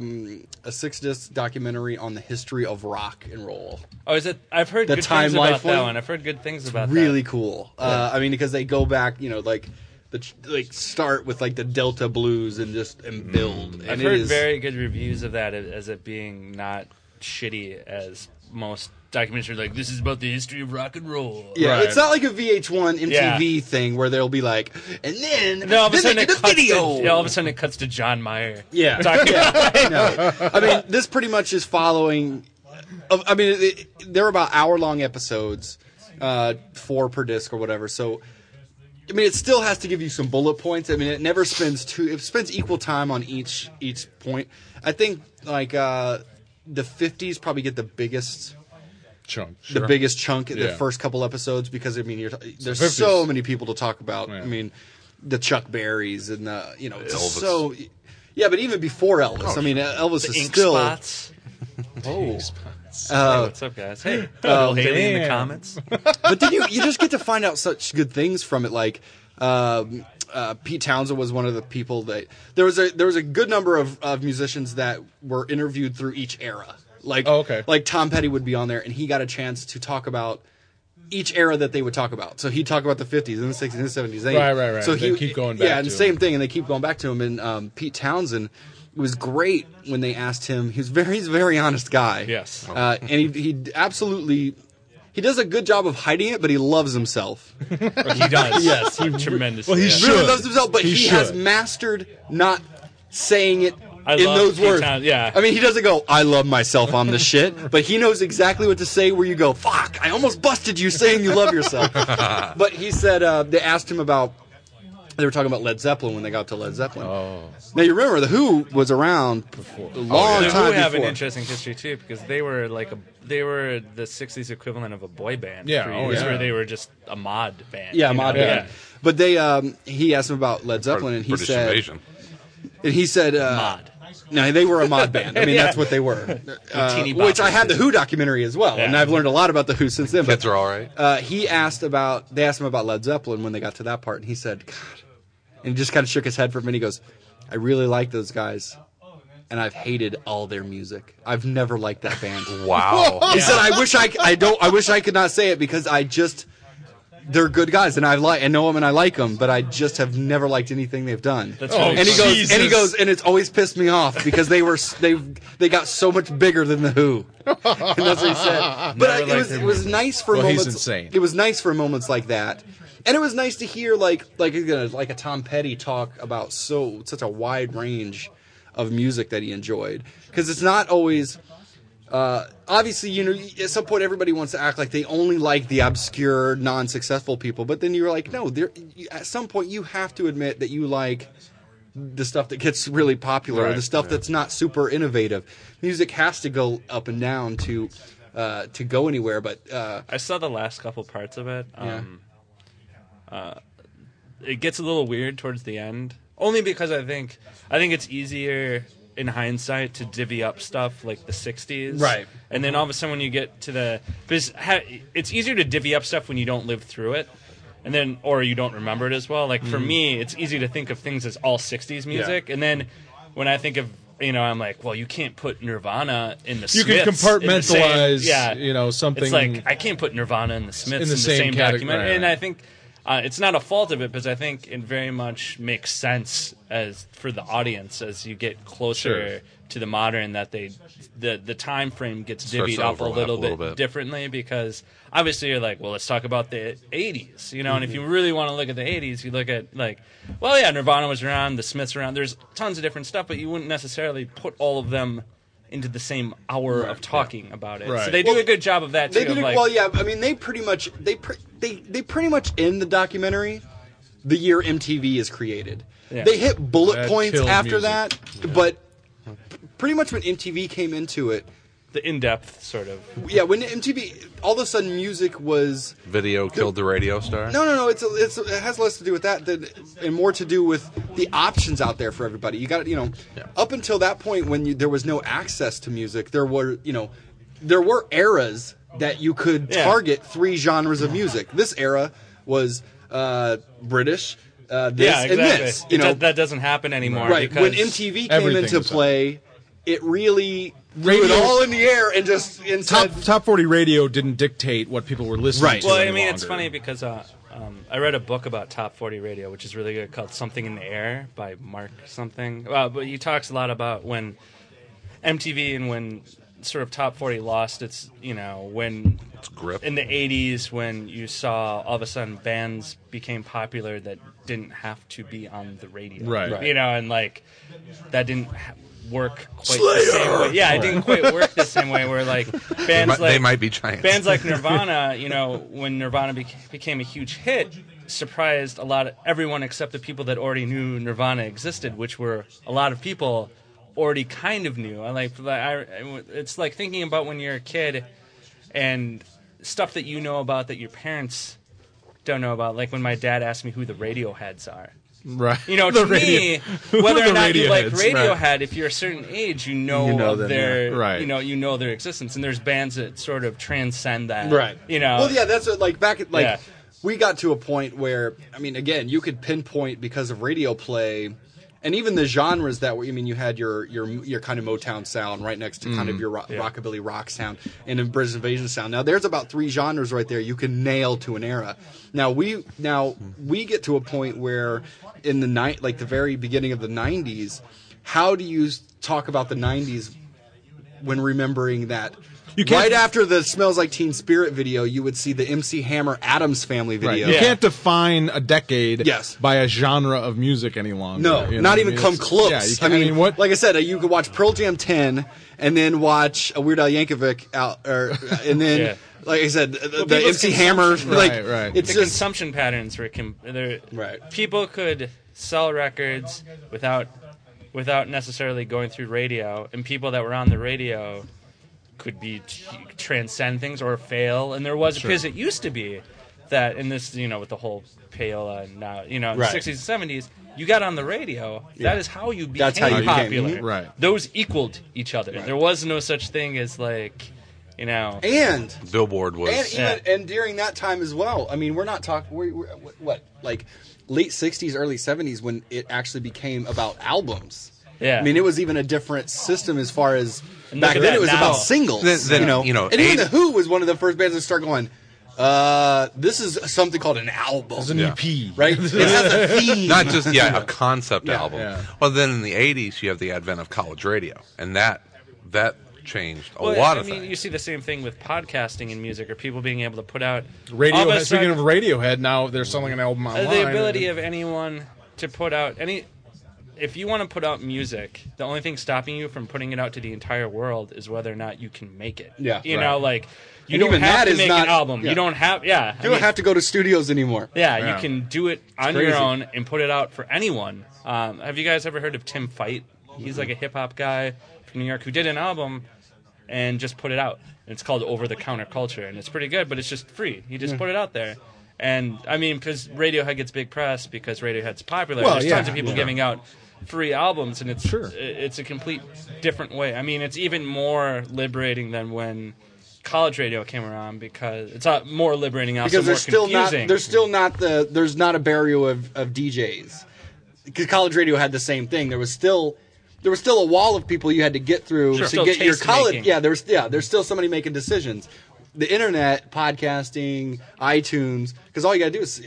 documentary on the history of rock and roll. Oh, is it? I've heard The good Time things about Life that one? one. I've heard good things about Really that. cool. I mean, because they go back, like start with like the Delta blues and build. I've And heard it is, very good reviews of that as it being not shitty as most documentaries like, this is about the history of rock and roll. Yeah, Right. it's not like a VH1 MTV thing where they'll be like, and then all of a sudden they it did a cuts video. to, all of a sudden it cuts to John Mayer. Yeah. Talking No. I mean, this pretty much is following. I mean, they're about hour-long episodes, 4 per disc or whatever. So, I mean, it still has to give you some bullet points. I mean, it never spends it spends equal time on each point. I think like the 50s probably get the biggest Chunk. the biggest chunk in the Yeah. first couple episodes because I mean, there's 50s. so many people to talk about. Yeah. I mean, the Chuck Berrys and the it's Elvis. so. Yeah, but even before Elvis, I mean, Elvis the is ink still. spots. Oh. Hey, what's up, guys? Hey, Bill Haley in the damn. comments. But then you just get to find out such good things from it. Like Pete Townsend was one of the people that there was a good number of musicians that were interviewed through each era. Like like Tom Petty would be on there, and he got a chance to talk about each era that they would talk about. So he'd talk about the 50s and the 60s and the 70s. Right. So They keep going back Yeah, and to the same him. thing, and they keep going back to him. And Pete Townsend. It was great when they asked him. He's a very honest guy. Yes. And he absolutely he does a good job of hiding it, but he loves himself. He does. Yes, he tremendously. Well, he yeah. should. Really loves himself, but He he has should. mastered not saying it I in love those Pete words. Townsend, yeah. I mean, he doesn't go, "I love myself" on this shit, but he knows exactly what to say. Where you go, "Fuck, I almost busted you saying you love yourself." But he said they asked him about. They were talking about Led Zeppelin when they got to Led Zeppelin. Oh. Now you remember the Who was around a long The time Who have an before. interesting history too because they were the '60s equivalent of a boy band. Yeah, for oh, years, yeah. where they were just a mod band. Yeah, you mod know? band. But they, he asked him about Led Zeppelin, and he British said, invasion. Mod. No, they were a mod band. I mean, Yeah. that's what they were. teeny Which I boppers, had the too. Who documentary as well, and Yeah. I've learned a lot about the Who since then. Kids But are all right. they asked him about Led Zeppelin when they got to that part, and he said, "God," and he just kind of shook his head for a minute. He goes, "I really like those guys, and I've hated all their music. I've never liked that band." Wow. He said, "I wish I could not say it because they're good guys, and I know them and I like them, but I just have never liked anything they've done." That's Oh, really And he funny. goes, and it's always pissed me off because they got so much bigger than the Who. And that's what he said. But it was nice for Well, he's moments. insane. It was nice for moments like that, and it was nice to hear like a Tom Petty talk about such a wide range of music that he enjoyed because it's not always. Obviously, at some point, everybody wants to act like they only like the obscure, non-successful people. But then you're like, no. At some point, you have to admit that you like the stuff that gets really popular, or Right, the stuff that's not super innovative. Music has to go up and down to go anywhere. But I saw the last couple parts of it. Yeah. It gets a little weird towards the end, only because I think it's easier in hindsight to divvy up stuff like the 60s. Right. And then all of a sudden when you get to it's easier to divvy up stuff when you don't live through it. And then, or you don't remember it as well. Like for me, it's easy to think of things as all 60s music. And then when I think of, I'm like, well, you can't put Nirvana in the You can Smiths in the same- compartmentalize, something. It's like I can't put Nirvana and the Smiths In in the the same same category, documentary, right. and I think it's not a fault of it because I think it very much makes sense as for the audience as you get closer Sure. to the modern that the time frame gets Starts divvied to up a overlap little bit differently because obviously you're like, well, let's talk about the 80s, and if you really want to look at the 80s, you look at like, well, yeah, Nirvana was around, the Smiths were around, there's tons of different stuff, but you wouldn't necessarily put all of them into the same hour of talking about it. Right. So they do a good job of that too. they did of it like, well. Yeah, I mean, they pretty much they pretty much end the documentary the year MTV is created. Yeah. They hit bullet That points killed after music. that, but pretty much when MTV came into it, the in-depth sort of. yeah, when MTV, all of a sudden music was Video killed the radio star. no. It has less to do with that and more to do with the options out there for everybody. You got up until that point when there was no access to music, there were eras that you could Yeah. target 3 genres of music. This era was British, this and this. That doesn't happen anymore. Right. Because When MTV came everything into was up. play, it really threw it Radio- all in the air and just said, Top 40 radio didn't dictate what people were listening Right. to. Well, I any mean, it's longer. funny because I read a book about Top 40 Radio, which is really good, called Something in the Air by Mark something. But he talks a lot about when MTV and when sort of top 40 lost its, when It's grip. in the 80s when you saw all of a sudden bands became popular that didn't have to be on the radio. Right. And like that didn't work quite the same way. Yeah, it didn't quite work the same way where like bands They might be giants. bands like Nirvana, when Nirvana became a huge hit, surprised everyone except the people that already knew Nirvana existed, which were a lot of people already kind of knew. It's like thinking about when you're a kid and stuff that you know about that your parents don't know about. Like when my dad asked me who the Radioheads are. Right. To me, whether or not you like Radioheads, Radiohead, if you're a certain age, you know them, their, yeah. Right. you know their existence, and there's bands that sort of transcend that, Right. Well, yeah, that's what, like back at Yeah. we got to a point where again, you could pinpoint because of radio play, and even the genres that were. You had your kind of Motown sound right next to kind of your rockabilly rock sound and a British Invasion sound. Now there's about 3 genres right there you can nail to an era. Now we get to a point where in the very beginning of the 90s, how do you talk about the 90s when remembering that? Right after the Smells Like Teen Spirit video, you would see the MC Hammer Addams Family video. Right. You can't define a decade Yes. by a genre of music any longer. No, you know not what I even mean? come It's- close. Yeah, you can't, what? Like I said, you could watch Pearl Jam 10 and then watch a Weird Al Yankovic and then, Yeah. like I said, the people's MC Hammer. Right, right. It's the just consumption patterns were Right. People could sell records without necessarily going through radio, and people that were on the radio could transcend things or fail. And there was because it used to be that in this, with the whole payola and now, in the 60s and 70s, you got on the radio. That is how you became That's how you popular. became, right. Those equaled each other. There was no such thing as like, and Billboard was. and during that time as well. We're not talking we're what like late 60s, early 70s when it actually became about albums. Yeah. It was even a different system as far as And back look at then that it was now. about singles. Then, and even eight- the Who was one of the first bands that started going, this is something called an album. It's an Yeah. EP. Right? It has a theme. Not just a concept album. Yeah. Well, then in the 80s, you have the advent of college radio, and that changed a Well, lot of you things. see the same thing with podcasting in music, or people being able to put out Radiohead. Speaking of Radiohead, now they're selling an album online. the ability of anyone to put out any. If you want to put out music, the only thing stopping you from putting it out to the entire world is whether or not you can make it. Yeah, you right. know, like you And don't even have that to is make not- an album. yeah. You don't have. Yeah, You don't have to go to studios anymore. Yeah, Yeah. you can do it on crazy. your own and put it out for anyone. Have you guys ever heard of Tim Fight? He's like a hip hop guy from New York who did an album and just put it out. And it's called Over the Counter Culture, and it's pretty good, but it's just free. He just put it out there. And because Radiohead gets big press because Radiohead's popular, Well, there's yeah, tons of people yeah. giving out free albums, and it's Sure. it's a complete different way. It's even more liberating than when college radio came around because it's more liberating, also Because more there's still not confusing. there's not a barrier of DJs. Because college radio had the same thing. There was still a wall of people you had to get through to Still get your taste college. making. There's still somebody making decisions. The internet, podcasting, iTunes, because all you got to do is,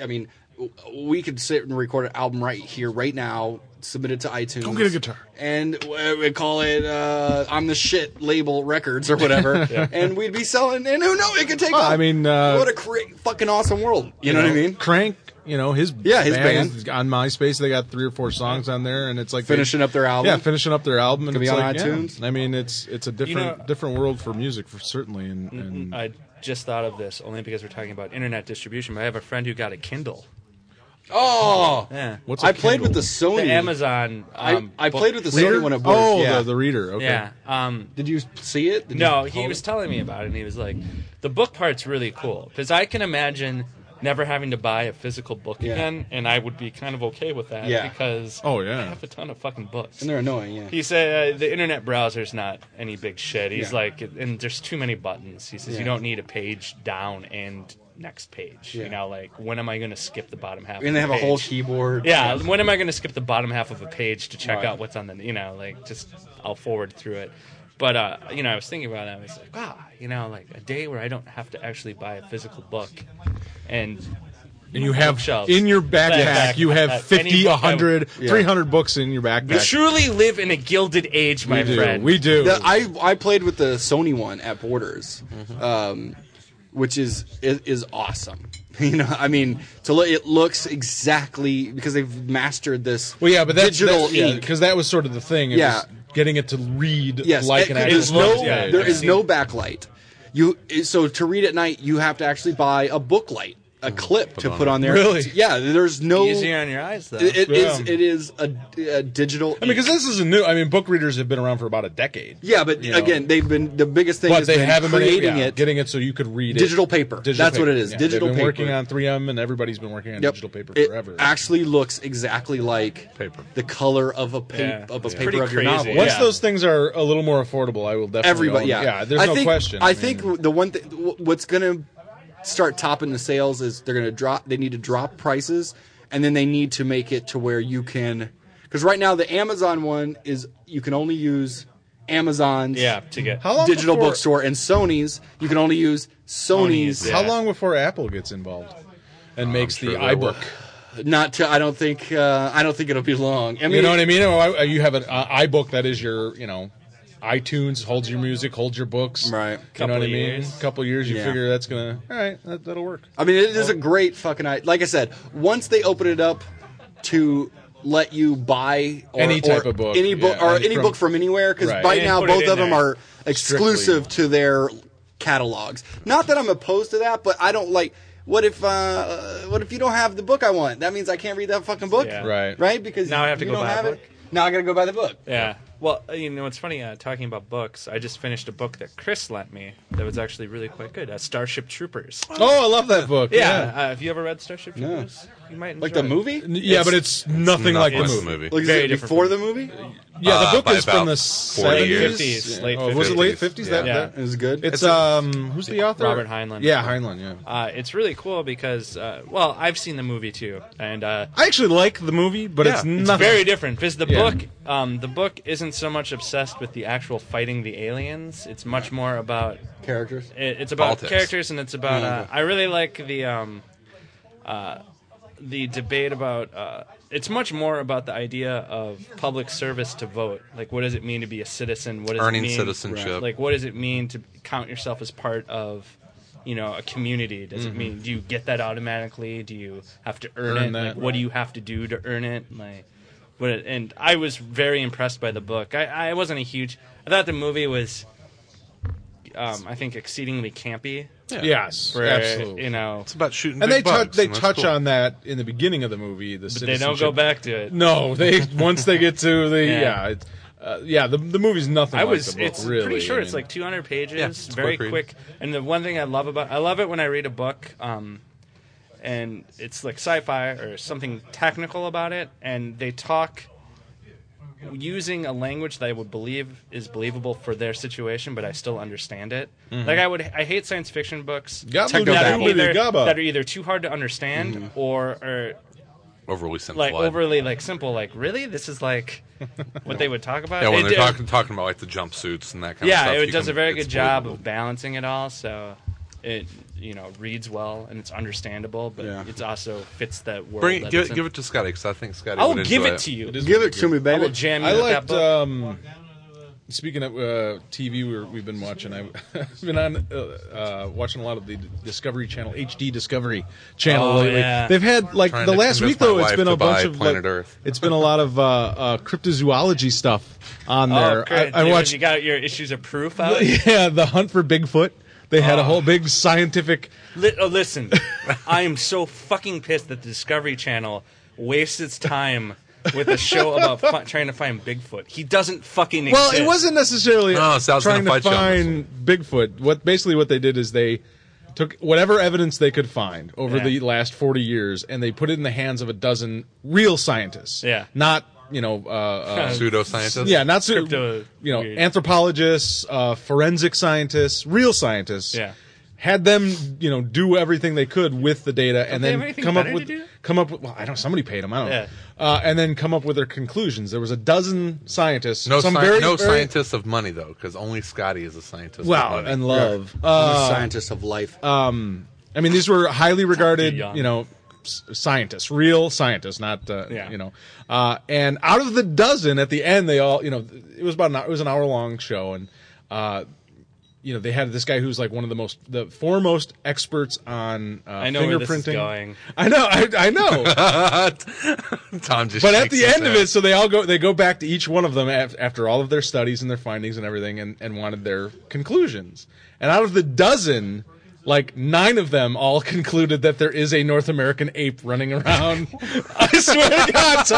we could sit and record an album right here, right now, submit it to iTunes. Go get a guitar. And we call it I'm the Shit Label Records or whatever. And we'd be selling, and who knows, it could take Well, off. I what a fucking awesome world. You know what I mean? Crank, his his band. is on MySpace. They got 3 or 4 songs on there, and it's like Finishing up their album. Yeah, finishing up their album, and Could be it's on like, iTunes. Yeah. It's a different world for music, for certainly. And I just thought of this only because we're talking about internet distribution. But I have a friend who got a Kindle. Oh, Yeah, what's a I played Kindle? with the Sony. the Amazon. I book- played with the reader. Sony when it worked. Oh, yeah. the reader. Okay. Yeah. Did you see it? Did No, you he hold was it? telling me about it, and he was like, the book part's really cool because I can imagine never having to buy a physical book Yeah. again, and I would be kind of okay with that Yeah. because Oh, yeah. I have a ton of fucking books. And they're annoying. Yeah. He said the internet browser's not any big shit. He's Yeah. like, and there's too many buttons. He says Yeah. you don't need a page down and next page. Yeah. Like when am I going to skip the bottom half? And of they the have a page? whole keyboard. Yeah, when am I going to skip the bottom half of a page to check Right. out what's on the, just I'll forward through it. But, I was thinking about it. I was like, wow, like a day where I don't have to actually buy a physical book. And And you have bookshelves. in your backpack, you have 50, Any book 100, 300 books in your We backpack. truly live in a gilded age, my friend. We do. I played with the Sony one at Borders, which is awesome. You know, I mean, it looks exactly because they've mastered this. Well, yeah, but that's digital ink. because that was sort of the thing. It Yeah. was getting it to read Yes, like an there's actual no book. there is no backlight. So to read at night, you have to actually buy a book light, a clip to put on there. Really? Yeah, there's no. Easier on your eyes, though. It Yeah. is a digital. I mean, because this is book readers have been around for about a decade. yeah, but you know. again, they've been the biggest thing. But has they been haven't creating been it. getting it so you could read Digital it. paper. That's what it is. Yeah, Digital they've been paper. working on 3M, and everybody's been working on Yep. digital paper It forever. actually looks exactly like Paper. the color of a Yeah. paper It's pretty of your crazy. novel. Once Yeah. those things are a little more affordable, I will definitely. Everybody, own them. yeah, There's no question. I mean, think the one thing, what's going to start topping the sales is they're going to drop. They need to drop prices, and then they need to make it to where you can. Because right now the Amazon one is you can only use Amazon's to get. how long digital before, bookstore, and Sony's you can only use Sony's. Sony's, How Yeah. long before Apple gets involved and makes sure the they will. iBook? Not to. I don't think it'll be long. I mean, You know what I mean? Or you have an iBook that is your, iTunes holds your music, holds your books. Right. You know Couple what I of mean? years. Couple of years, you Yeah. figure that's gonna. All right, that'll work. I mean, it is a great fucking idea. Like I said, once they open it up to let you buy Any type of book, any book, yeah, or and any from- book from anywhere, because Right. right And now put it both in of them there. are exclusive to their catalogs. Not that I'm opposed to that, but I don't like. What if you don't have the book I want? That means I can't read that fucking book, Yeah. Right. Right? Because Now I have to you go don't buy a have book? it. Now I gotta go buy the book. Yeah. Well, it's funny, talking about books, I just finished a book that Chris lent me that was actually really quite good. Starship Troopers. Oh, I love that book. Yeah. Have you ever read Starship Troopers? You might Like enjoy the it. movie? Yeah, but it's nothing like the Nothing movie. Like is Very it different before from- the movie? Yeah, the book by is from about the 40 70s. years. 50s, late Was it late 50s? 50s? That, Yeah. that- It was good. It's who's the author? Robert Heinlein. Yeah, Heinlein. Yeah. It's really cool because, I've seen the movie too, and I actually like the movie, but it's Yeah, it's nothing. very different because the Yeah. book isn't so much obsessed with the actual fighting the aliens. It's much more about Characters. it's about Politics. characters, and it's about. I really like the debate about. It's much more about the idea of public service to vote. Like, what does it mean to be a citizen? What does Earning it mean, citizenship. Like, what does it mean to count yourself as part of, a community? Does it mean, do you get that automatically? Do you have to earn it? that. Like, what do you have to do to earn it? Like, and I was very impressed by the book. I wasn't a huge. I thought the movie was, I think, exceedingly campy. Yes, Where, absolutely. It's about shooting And big bugs, they and that's touch cool. on that in the beginning of the movie. The But they don't go back to it. No, they once they get to the Yeah. the movie's nothing. like the book, It's really. pretty sure I it's mean, like 200 pages, Yeah, it's a very quick read. quick. And the one thing I love it when I read a book, and it's like sci-fi or something technical about it, and they talk using a language that I would believe is believable for their situation, but I still understand it. Like I hate science fiction books Gabba that doobity gabba. are either too hard to understand or are Overly simplified. like overly like simple. Like, really, this is like what they would talk about. Yeah, when It- they're talking about like the jumpsuits and that kind of stuff. yeah, it you does can- a very it's good job believable. of balancing it all. So it reads well and it's understandable, but Yeah. it's also fits that world. Bring that give, it's in. give it to Scotty because I think Scotty I would will give enjoy it to you. It is Give really it to me, I baby. will jam you I with that liked. book. Speaking of TV, we've been watching. I've been on watching a lot of the Discovery Channel, HD Discovery Channel Oh, lately. yeah. They've had like Trying the to last convince week though. my It's wife been to a bunch buy of Planet like, Earth. it's been a lot of cryptozoology stuff on there. Oh, great. I watched. You got your issues of proof out. Yeah, the hunt for Bigfoot. They had a whole big scientific. Listen, I am so fucking pissed that the Discovery Channel wastes its time with a show about trying to find Bigfoot. He doesn't fucking exist. Well, it wasn't necessarily No, Sal's trying gonna to fight you on this find Bigfoot. What they did is they took whatever evidence they could find over Yeah. the last 40 years, and they put it in the hands of a dozen real scientists. Yeah. Not Pseudoscientist. yeah, not Crypto weird. anthropologists, forensic scientists, real scientists. Yeah. Had them, do everything they could with the data, and they then have anything come up better with to do? Well, I don't know, somebody paid them. I don't Yeah. know, and then come up with their conclusions. There was a dozen scientists. No, some no very scientists of money though, because only Scotty is a scientist. of Wow, money. and love. I'm a scientist of life. I mean, these were highly regarded, Young. scientists, real scientists, not Yeah. you know. And out of the dozen, at the end, they all, you know, it was an hour long show, and you know, they had this guy who's like one of the foremost experts on I know where this is fingerprinting. going. I know, I know. Tom just. But at shakes the his end of head. it, so they go back to each one of them after all of their studies and their findings and everything, and wanted their conclusions. And out of the dozen, like 9 of them all concluded that there is a North American ape running around. I swear to God, Tom.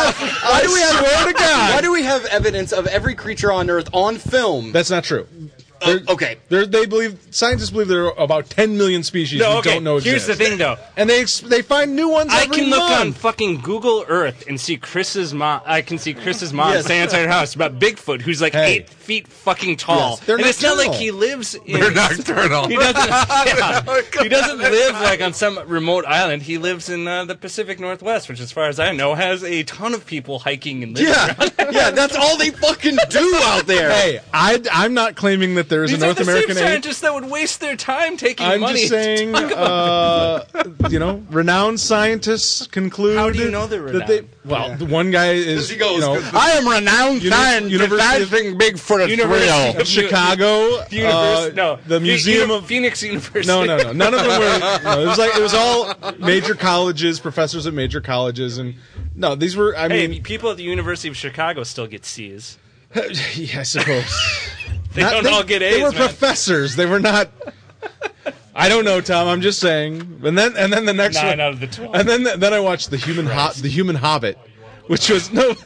Why do we have evidence of every creature on Earth on film? That's not true. Okay. Scientists believe there are about 10 million species we don't know exist. Here's the thing, though. And they find new ones I every can look on month. fucking Google Earth and see Chris's mom. I can see Chris's mom Yes. saying outside her house about Bigfoot, who's like Hey. 8 feet fucking tall. Yes, they're and it's not like nocturnal. he lives in. They're nocturnal. He doesn't. He doesn't live like on some remote island. He lives in the Pacific Northwest, which, as far as I know, has a ton of people hiking and living around. Yeah, that's all they fucking do out there. Hey, I'm not claiming that there is These a are North the American same ape. scientists that would waste their time taking I'm money. just saying, you know, renowned scientists conclude. How do you know they're that they? Well, the one guy is, He goes, you know, I am renowned scientist. University I of- think Bigfoot is University real. of Chicago, the Museum of Phoenix University. No, none of them were. No, it was all major colleges, professors at major colleges, and no, these were. I Hey, mean, people at the University of Chicago still get C's. yeah, I suppose They don't all get A's, They were man. professors. They were not. I don't know, Tom. I'm just saying. And then the next 9 one, out of the 12. and then I watched the Human Hobbit, which was no.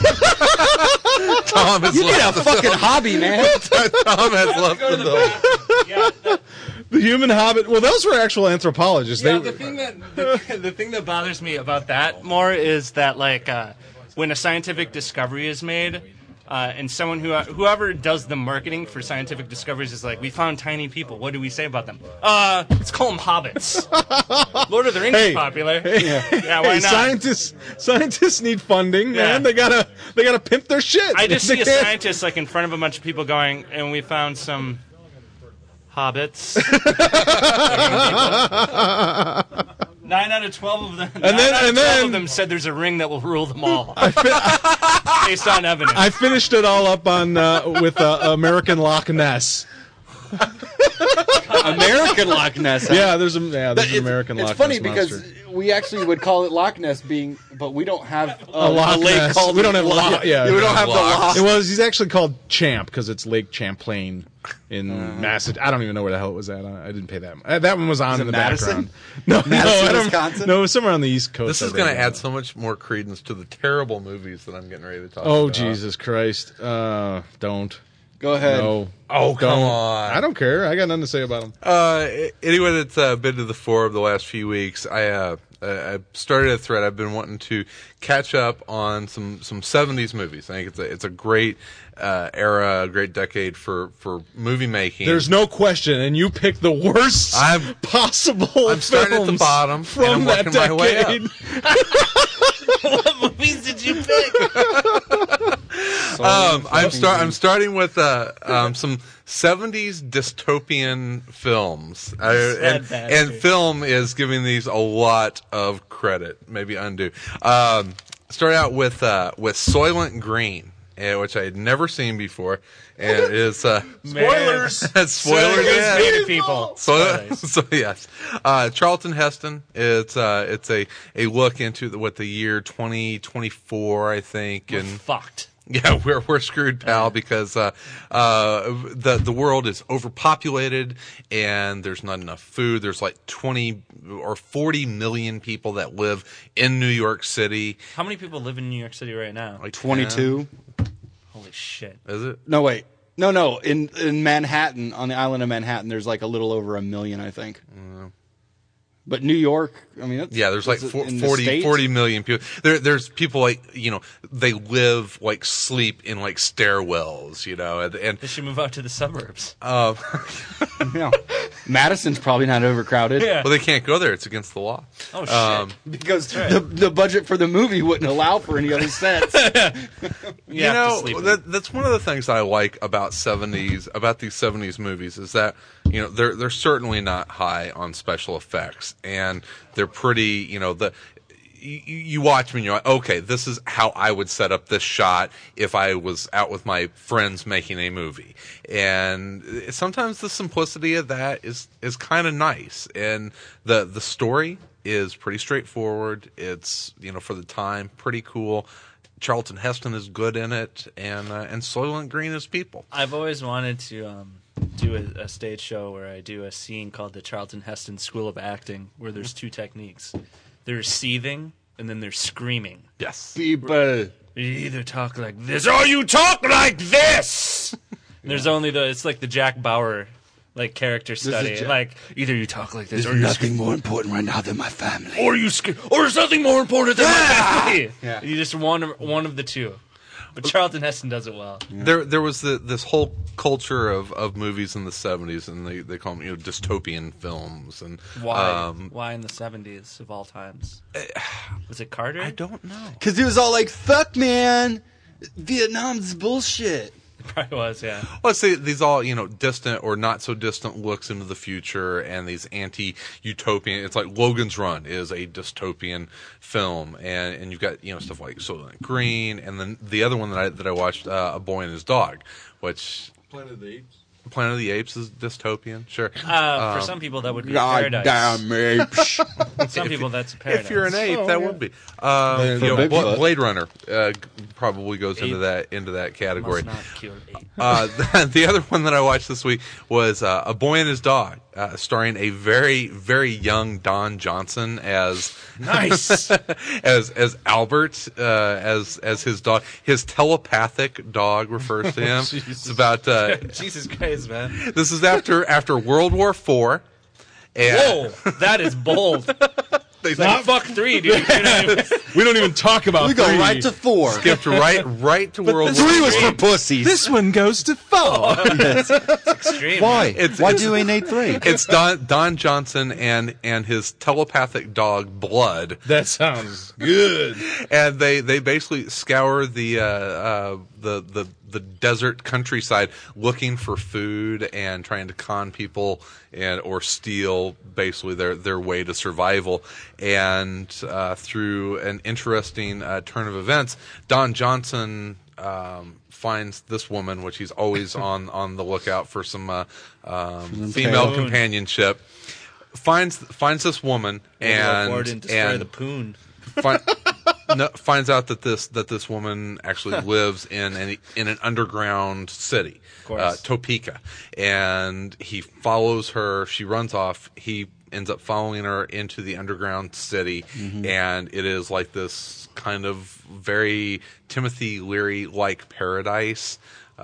Tom has You need a left. fucking hobby, man. Tom has left the building. The Human Hobbit. Well, those were actual anthropologists. Yeah, They, the thing that bothers me about that more is that like when a scientific discovery is made, and someone whoever does the marketing for scientific discoveries is like, we found tiny people. What do we say about them? Let's call them hobbits. Lord of the Rings is popular. Yeah, why hey, not? scientists need funding, Yeah. man. They gotta pimp their shit. I just They see a can't- scientist like in front of a bunch of people going, and we found some hobbits. 9 out of 12 of them. And then 12 of them said there's a ring that will rule them all, based on evidence. I finished it all up on with American Loch Ness. American Loch Ness. Yeah, there's an American Loch It's funny Ness because monster. we actually would call it Loch Ness, but we don't have A Loch lake Ness. called We don't have Loch. Loch. Yeah, we don't have the Loch. He's actually called Champ because it's Lake Champlain in Massachusetts. I don't even know where the hell it was at. I didn't pay that. That one was on in the Madison? background. No, Madison, I don't, Wisconsin? No, it was somewhere on the East Coast. This is I going to think. add so much more credence to the terrible movies that I'm getting ready to talk Oh about. Jesus Christ! Don't. Go ahead. No. Oh, come Don't. on. I don't care. I got nothing to say about them. Anyone that's been to the fore of the last few weeks, I started a thread. I've been wanting to catch up on some 70s movies. I think it's a great era, a great decade for movie making. There's no question, and you picked the worst possible. I'm starting at the films bottom, and from I'm that working my way up. decade. What movies did you pick? I'm starting with some 70s dystopian films, and film is giving these a lot of credit, maybe undue. Start out with Soylent Green, which I had never seen before, and it is Spoilers. spoilers. Yeah. Made people. So yes, Charlton Heston. It's a look into what the year 2024, I think, and Fucked. yeah, we're screwed, pal, because the world is overpopulated and there's not enough food. There's like 20 or 40 million people that live in New York City. How many people live in New York City right now? Like 22. Holy shit. Is it? No, wait. No. In Manhattan, on the island of Manhattan, there's like a little over 1 million, I think. But New York, I mean, that's, Yeah, there's like that's in the States? 40 million people. There's people like, they live, like, sleep in like stairwells, and They should move out to the suburbs. Yeah. Madison's probably not overcrowded. Yeah. well, they can't go there. It's against the law. Oh shit. Because the budget for the movie wouldn't allow for any other sets. You have to sleep in That's one of the things I like about these 70s movies is that, they're certainly not high on special effects. effects, and they're pretty. You watch them and you're like, okay, this is how I would set up this shot if I was out with my friends making a movie. And sometimes the simplicity of that is kind of nice. And the story is pretty straightforward. It's, for the time, pretty cool. Charlton Heston is good in it, and Soylent Green is people. I've always wanted to do a stage show where I do a scene called the Charlton Heston School of Acting, where there's two techniques. There's seething, and then there's screaming. Yes. People. You either talk like this, or you talk like this! And there's only it's like the Jack Bauer, character study. Either you talk like this, or you're nothing more important right now than my family. or there's nothing more important than my family! Yeah. You just one of the two. But Charlton Heston does it well. Yeah. There was this whole culture of movies in the 70s, and they call them dystopian films. And why in the 70s of all times? Was it Carter? I don't know. Because he was all like, "Fuck, man, Vietnam's bullshit." It probably was, yeah. Let's say these all distant or not so distant looks into the future, and these anti-utopian. It's like Logan's Run is a dystopian film, and you've got stuff like Soylent Green, and then the other one that I watched, A Boy and His Dog, which Planet of the Apes. Planet of the Apes is dystopian, sure. For some people, that would be paradise. Goddamn apes. Some people, that's a paradise. If you're an ape, that would be. Bigfoot. Blade Runner probably goes into that category. Must not kill ape. The other one that I watched this week was A Boy and His Dog, starring a very, very young Don Johnson as Nice. as Albert, as his dog. His telepathic dog refers to him. It's about Jesus Christ, man. this is after World War IV. And Whoa, that is bold. they Not fuck 3, dude. You're not even- We don't even talk about We go 3. right to 4. skipped right to World War 3 was III. for pussies. This one goes to 4. extreme. Why? It's- Why it's- do we need 3? It's Don Johnson and his telepathic dog Blood, That sounds good. and they basically scour the desert countryside looking for food and trying to con people or steal basically their way to survival. And through an interesting turn of events, Don Johnson finds this woman, which he's always on the lookout for some female companionship. Finds this woman and destroy the poon. finds out that this woman actually lives in an underground city, Topeka, and he follows her. She runs off. He ends up following her into the underground city, and it is like this kind of very Timothy Leary-like paradise,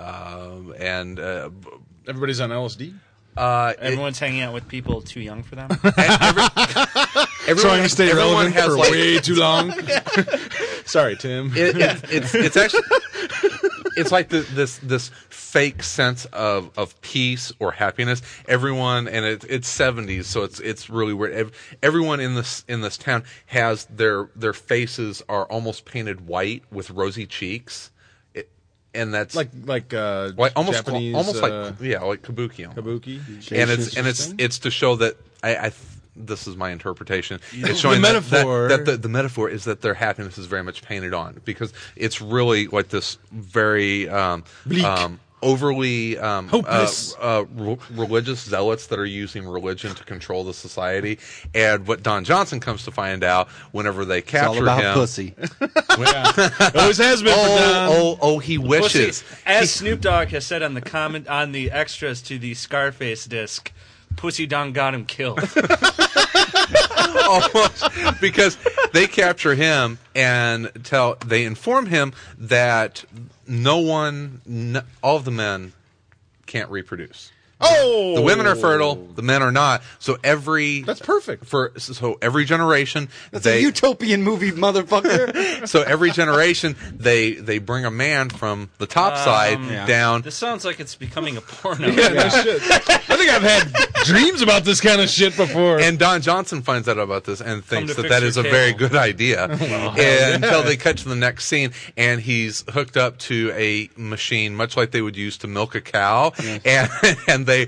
and Everybody's on LSD. Everyone's hanging out with people too young for them. Trying to stay everyone relevant has for like- way too long. Sorry, Tim. it's actually it's like this fake sense of peace or happiness. Everyone, and it's 70s, so it's really weird. Everyone in this town has their faces are almost painted white with rosy cheeks. And that's like almost Japanese, like kabuki. kabuki. And it's to show that I this is my interpretation. It's showing The metaphor. that the metaphor is that their happiness is very much painted on, because it's really like this very overly Hopeless. religious zealots that are using religion to control the society. And what Don Johnson comes to find out whenever they It's all capture about him, pussy. It always has been for Don. he Pussy, wishes. as Snoop Dogg has said on the extras to the Scarface disc, Pussy Don got him killed. Almost, because they capture him and they inform him that all of the men can't reproduce. Oh, The women are fertile, the men are not. So That's perfect. so every generation That's a utopian movie, motherfucker. so every generation they bring a man from the top side down. This sounds like it's becoming a porno. Yeah, no shit. I think I've had dreams about this kind of shit before. And Don Johnson finds out about this and thinks to that fix is a your very cable. good idea. And until they cut to the next scene, and he's hooked up to a machine, much like they would use to milk a cow, and they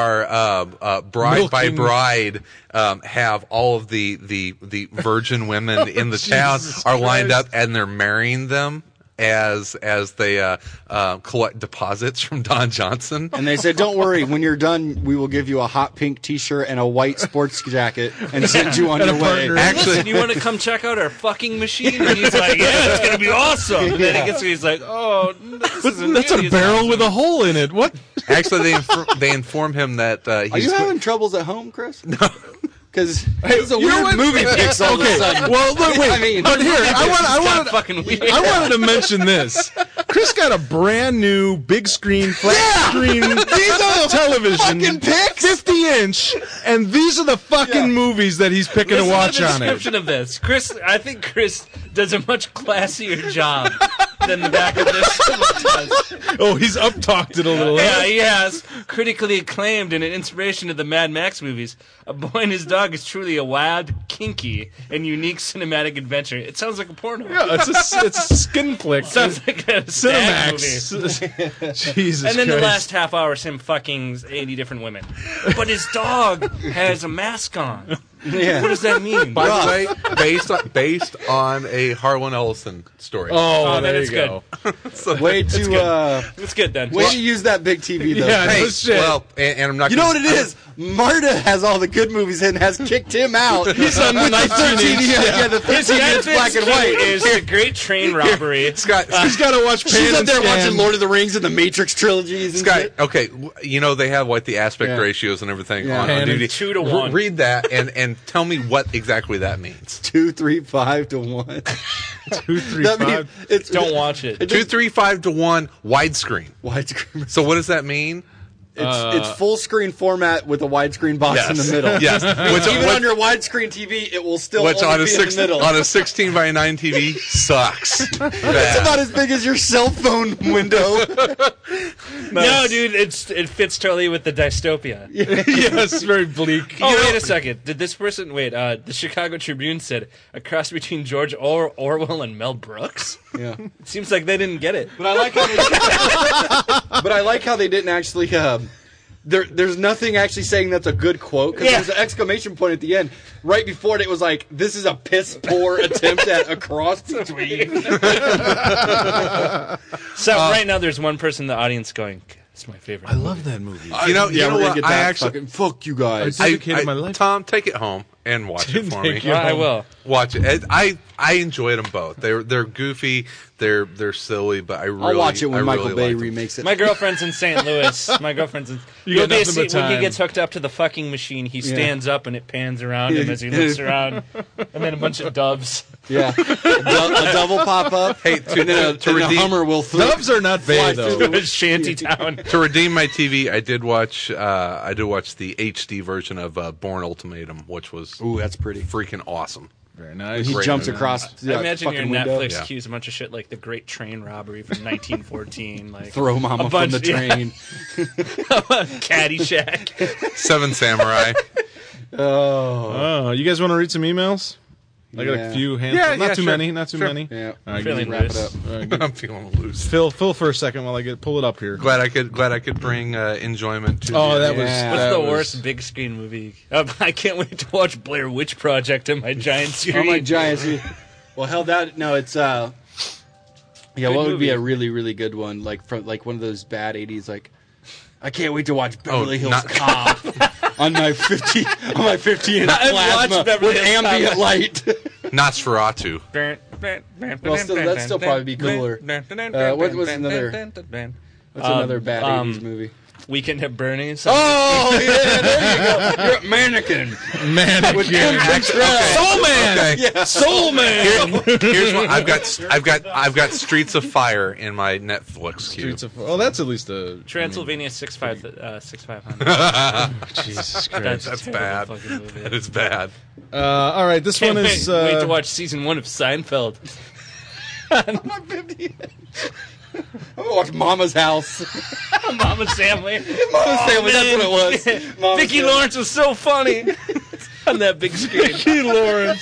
are bride by Milking. bride, have all of the virgin women in the town are lined up, and they're marrying them as they collect deposits from Don Johnson. And they said, "Don't worry, when you're done, we will give you a hot pink T-shirt and a white sports jacket and send you on your way." Actually, Listen, you want to come check out our fucking machine? And he's like, yeah, it's gonna be awesome. And then he gets, he's like, oh, this isn't That's a nearly as barrel awesome. with a hole in it. What? actually, they inform him that Are he's you having troubles at home, Chris? No. Because it's a you know weird what? movie picks all of a Okay, sudden. well, look, wait. I mean, but here, I wanted fucking weird. I wanted to mention this. Chris got a brand new big screen, flat screen television, fucking pics? 50-inch, and these are the fucking movies that he's picking to Listen watch to the on it. description of this. I think Chris does a much classier job than the back of this does. Oh, he's up-talked it a little. Yeah, he has. Critically acclaimed and an inspiration to the Mad Max movies. A Boy and His Dog is truly a wild, kinky, and unique cinematic adventure. It sounds like a porno. Yeah, it's a skin flick. Sounds like a stag movie. Cinemax. Jesus And then the Christ. last half hour is him fucking 80 different women. But his dog has a mask on. Yeah. What does that mean? by the way based on a Harlan Ellison story. Oh, then there it's you go. Way to It's good then. way to use that big TV though. Yeah, Hey, no shit. well, and I'm not. You know gonna- what it is? Marta has all the good movies and has kicked him out. He's on the with the 13 19-inch. yeah, the 13 inch black and white. is the Great Train Robbery. Scott, He's got to watch Pan She's up and there Scan. watching Lord of the Rings and the Matrix trilogies and Scott, shit. okay, you know they have like the aspect Yeah. ratios and everything Yeah. on And DVD. 2 to 1. Read that and tell me what exactly that means. 2, 3, 5 to 1. 2, 3, That 5. means it's Don't watch it. 2, 3, 5 to 1 widescreen. widescreen. So what does that mean? It's full screen format with a widescreen box in the middle. Yes. Even on your widescreen TV, it will still Which only on a be in the middle. on a 16 by 9 TV sucks. It's about as big as your cell phone window. No, dude, it fits totally with the dystopia. Yes, very bleak. Oh, wait a second. Did this person... Wait, the Chicago Tribune said, a cross between George Orwell and Mel Brooks? Yeah. It seems like they didn't get it. But I like how they didn't actually. There's nothing actually saying that's a good quote because there's an exclamation point at the end. Right before it was like, "This is a piss poor attempt at a cross between." So right now there's one person in the audience going, it's my favorite. I love that movie. You know we're gonna what? get I that actually fucking fuck you guys. dedicated my life. Tom, take it home and watch it for me. Take it I will. Watch it. I enjoyed them both. They're goofy. They're silly, but I really I'll watch it when I Michael really Bay liked them. remakes it. My girlfriend's in St. Louis. My girlfriend's in... You You'll got be nothing see, but when he time. gets hooked up to the fucking machine, he stands up and it pans around him as he looks around. And then a bunch of doves. Yeah, a double pop up. Hey, to And then a redeem Hummer will Doves are not fly bad, through though. the- Shantytown. to redeem my TV, I did watch the HD version of Bourne Ultimatum, which was Ooh, that's pretty. freaking awesome. Very nice. He Great jumps movie. across. I imagine your fucking window. Netflix Yeah. cues a bunch of shit like the Great Train Robbery from 1914, like Throw mama a from bunch, the train. Caddyshack. Seven Samurai. Oh, you guys want to read some emails? I got Yeah. a few handfuls. Yeah, not too sure. many. Not too Sure. many. Yeah. All right, Feeling wrap loose. it up. All right, I'm feeling loose. Phil for a second while I pull it up here. Glad I could bring enjoyment to. Oh, the- that was. Yeah. What's that the was- worst big screen movie? I can't wait to watch Blair Witch Project on my giant screen. Oh my giants! Well, hell, it's yeah. Good What would be movie. a really really good one? Like from like one of those bad '80s. Like, I can't wait to watch Beverly Hills not- Cop on my 50 inch I've plasma watched Beverly with Hills ambient Cop. light. Nosferatu. Well, still, that'd still probably be cooler. What's another bad '80s movie? Weekend at Bernie's. Oh yeah, there you go. You're a mannequin. With Kim Cattrall. Soul Man. Okay. Yeah. Soul Man. Here's what I've got Streets of Fire in my Netflix queue. Streets of. Oh, that's at least a. Transylvania 6500. Jesus Christ. That's bad. That is bad. All right, this Can't one wait, is. wait to watch season 1 of Seinfeld. My 50 I'm gonna watch Mama's House. Mama's Family. Mama's Family. That's what it was. Mama's Vicki Family. Lawrence was so funny on that big screen. Vicki Lawrence.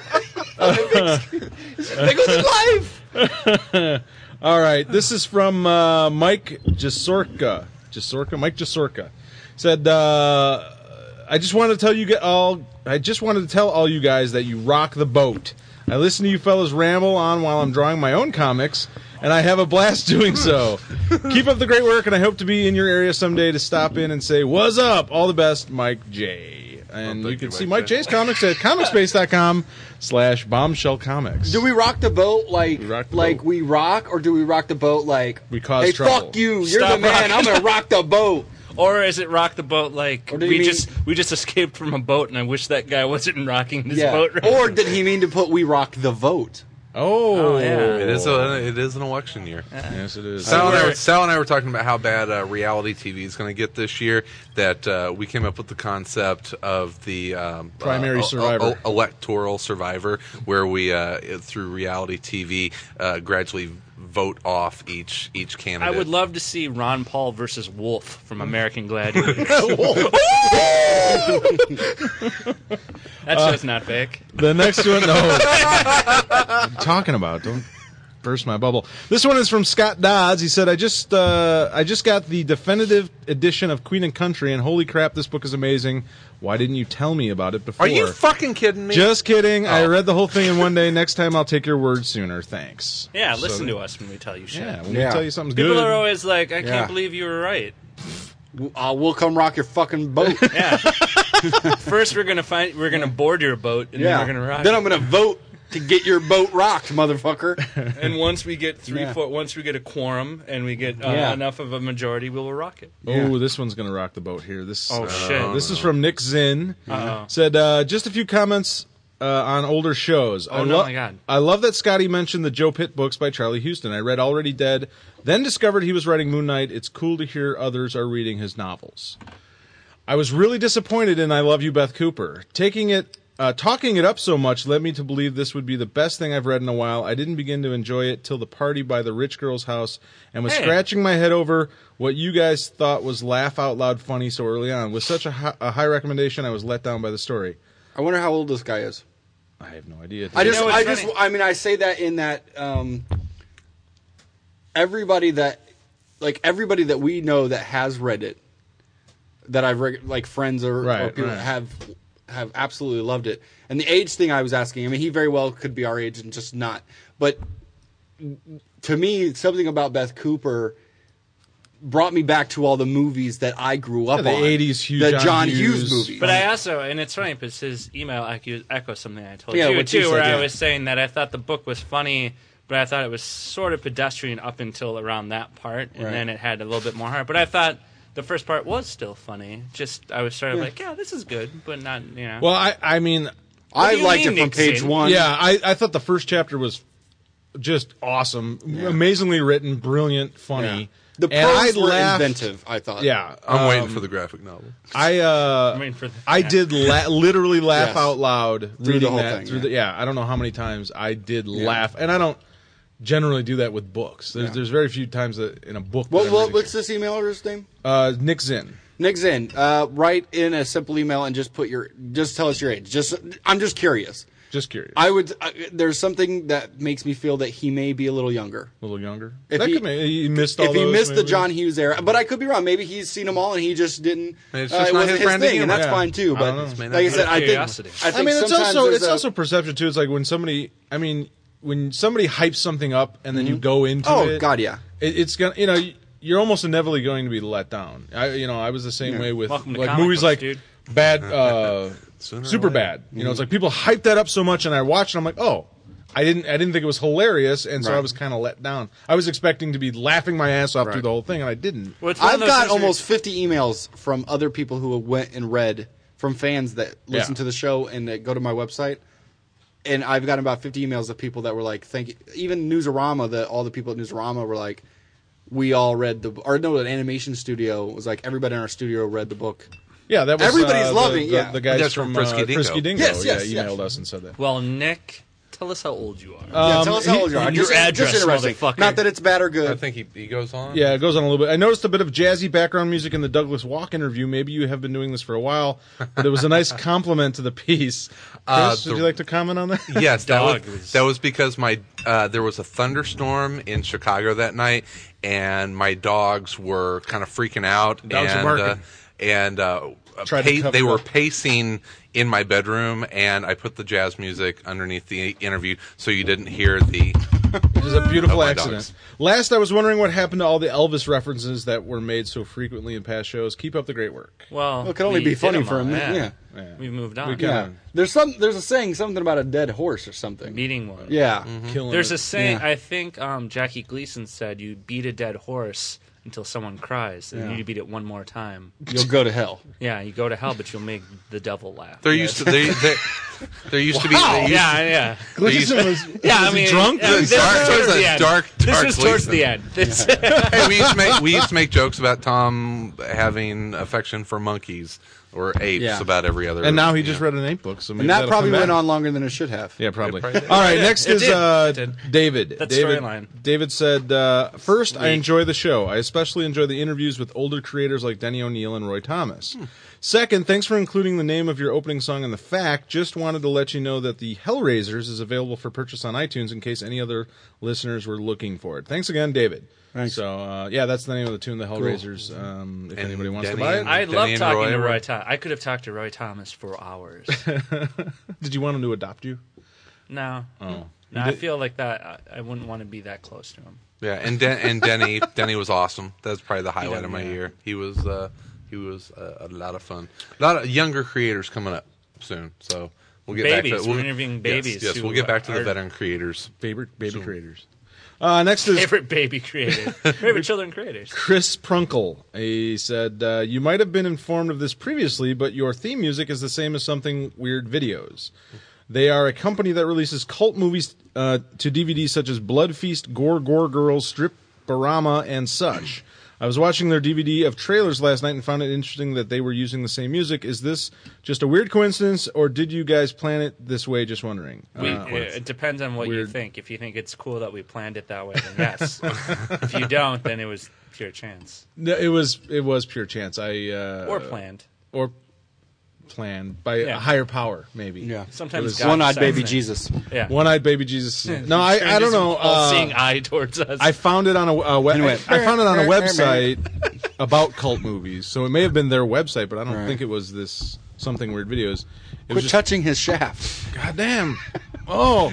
Bigger than life. All right, this is from Mike Jasorka. Mike Jasorka. Said, I just wanted to tell all you guys that you rock the boat. I listen to you fellas ramble on while I'm drawing my own comics, and I have a blast doing so. Keep up the great work, and I hope to be in your area someday to stop in and say, what's up? All the best, Mike J. And you can see Mike J's comics at comicspace.com/bombshellcomics. Do we rock the boat like we rock, or do we rock the boat like we cause hey, trouble? Fuck you, you're the man. I'm gonna rock the boat. Or is it rock the boat like we just escaped from a boat and I wish that guy wasn't rocking this boat? Right or did he mean to put we rock the vote? Oh, yeah. It is an election year. Yes, it is. Sal and I were talking about how bad reality TV is going to get this year. That we came up with the concept of the primary survivor, electoral survivor, where we through reality TV gradually vote off each candidate. I would love to see Ron Paul versus Wolf from American Gladiators. That show's not fake. The next one, no. What are you talking about? Don't burst my bubble. This one is from Scott Dodds. He said, I just got the definitive edition of Queen and Country, and holy crap, this book is amazing. Why didn't you tell me about it before? Are you fucking kidding me? Just kidding. I read the whole thing in one day. Next time I'll take your word sooner. Thanks. Yeah, listen to us when we tell you shit. Yeah, when we tell you something's People good. are always like, I can't believe you were right. We'll come rock your fucking boat. Yeah. First, we're gonna board your boat, and then we're gonna rock. Then I'm gonna vote to get your boat rocked, motherfucker. And once we get once we get a quorum and we get enough of a majority, we will rock it. Oh, this one's gonna rock the boat here. This shit. This is from Nick Zinn. Said just a few comments on older shows. My God. I love that Scotty mentioned the Joe Pitt books by Charlie Houston. I read Already Dead, then discovered he was writing Moon Knight. It's cool to hear others are reading his novels. I was really disappointed in I Love You, Beth Cooper. Talking it up so much led me to believe this would be the best thing I've read in a while. I didn't begin to enjoy it till The Party by the Rich Girl's House and was scratching my head over what you guys thought was laugh out loud funny so early on. With such a high recommendation, I was let down by the story. I wonder how old this guy is. I have no idea. I say that in that everybody that we know that has read it, that I've read, like friends or people have absolutely loved it. And the age thing I was asking, I mean, he very well could be our age and just not. But to me, something about Beth Cooper brought me back to all the movies that I grew up on. The 80s John Hughes movies. But I also, and it's funny because his email echoes something I told you too, where I was saying that I thought the book was funny, but I thought it was sort of pedestrian up until around that part, and then it had a little bit more heart. But I thought the first part was still funny. Just I was sort of like, yeah, this is good, but not, you know. Well, I mean, I liked it from page one. Yeah, I thought the first chapter was just awesome, amazingly written, brilliant, funny. Yeah. The prose were inventive, I thought. Yeah, I'm waiting for the graphic novel. I did literally laugh out loud reading that. Thing, I don't know how many times I did laugh, and I don't generally do that with books. There's very few times that in a book. What's this emailer's name? Nick Zinn. Nick Zinn. Write in a simple email and just tell us your age. I'm just curious. Just curious. There's something that makes me feel that he may be a little younger. A little younger. If he missed all if those, he missed maybe? the John Hughes era, but I could be wrong. Maybe he's seen them all and he just didn't. It's just it not wasn't his his thing, and that's Yeah. fine too. But I like I said, I think it's sometimes also perception too. It's like when somebody hypes something up and then you go into it. Oh God, yeah. It's gonna, you're almost inevitably going to be let down. I was the same way with Welcome to like comic movies books, like dude. Bad, Super Bad. It's like people hyped that up so much, and I watched, and I'm like, oh, I didn't think it was hilarious, and so I was kind of let down. I was expecting to be laughing my ass off through the whole thing, and I didn't. Well, I've got almost 50 emails from other people who went and read, from fans that listen to the show and that go to my website. And I've gotten about 50 emails of people that were like, thank you. Even Newsarama, all the people at Newsarama were like, we all read an animation studio was like, everybody in our studio read the book. Yeah, that was everybody's loving. The guys That's from Frisky Dingo. Yes, emailed us and said that. Well, Nick, tell us how old you are. Tell us how old you are. Your address, just interesting. motherfucker. Not that it's bad or good. I think he goes on. Yeah, it goes on a little bit. I noticed a bit of jazzy background music in the Douglas Walk interview. Maybe you have been doing this for a while, but it was a nice compliment to the piece. Chris, would you like to comment on that? Yes, that was because there was a thunderstorm in Chicago that night, and my dogs were kind of freaking out. Dogs were barking. and Tried to cover they it were up. pacing in my bedroom, and I put the jazz music underneath the interview so you didn't hear the. It is a beautiful my accident. dogs. Last, I was wondering what happened to all the Elvis references that were made so frequently in past shows. Keep up the great work. Well, It could only we be did funny them for all, him. Yeah. We've moved on. Yeah. There's a saying, something about a dead horse or something. Beating one. Yeah. Killing There's it. a saying, Yeah. I think Jackie Gleason said, you beat a dead horse until someone cries, and Yeah. you beat it one more time. You'll go to hell. Yeah, you go to hell, but you'll make the devil laugh. There used to there used to be. Yeah. Gleason was, Yeah, was I mean, he drunk? yeah, this Dark- was there towards was a the end. dark This was towards Gleason. the end. This, Hey, we used to make jokes about Tom having affection for monkeys or apes Yeah. about every other. And now he just read an ape book, so maybe And that that'll probably come went back. on longer than it should have. Yeah, probably. It probably did. All right, next It is did. It did. David. That David, storyline. David said, first, I enjoy the show. I especially enjoy the interviews with older creators like Denny O'Neil and Roy Thomas. Second, thanks for including the name of your opening song in the fact. Just wanted to let you know that the Hellraisers is available for purchase on iTunes in case any other listeners were looking for it. Thanks again, David. Thanks. So, yeah, that's the name of the tune, the Hellraisers, if anybody wants to Denny buy it. and- I Denny love and talking Roy to were- Roy Thomas. I could have talked to Roy Thomas for hours. Did you want him to adopt you? No. Oh. No, I feel like that. I wouldn't want to be that close to him. Yeah, and Denny was awesome. That's probably the highlight of my yeah. year. He was a lot of fun. A lot of younger creators coming up soon. So we'll get Babies. back to We're interviewing babies Yes, who we'll get back to the are- veteran creators. Baby creators. Next is Favorite baby creators. Favorite children creators. Chris Prunkle. He said, you might have been informed of this previously, but your theme music is the same as Something Weird Videos. They are a company that releases cult movies to DVD such as Blood Feast, Gore Girls, Strip-Barama, and such. I was watching their DVD of trailers last night and found it interesting that they were using the same music. Is this just a weird coincidence, or did you guys plan it this way? Just wondering. It depends on what you weird. think. If you think it's cool that we planned it that way, then yes. If you don't, then it was pure chance. No, it was pure chance. Or planned. Or planned by Yeah. a higher power, maybe. Yeah. Sometimes God One-eyed decides baby things. Jesus. Yeah. One-eyed baby Jesus. No, I don't know. All seeing eye towards us. I found it on Anyway. I found it on a website about cult movies, so it may have been their website, but I don't Right. think it was this Something Weird Videos. It Quit was just, touching his shaft. God damn. Oh.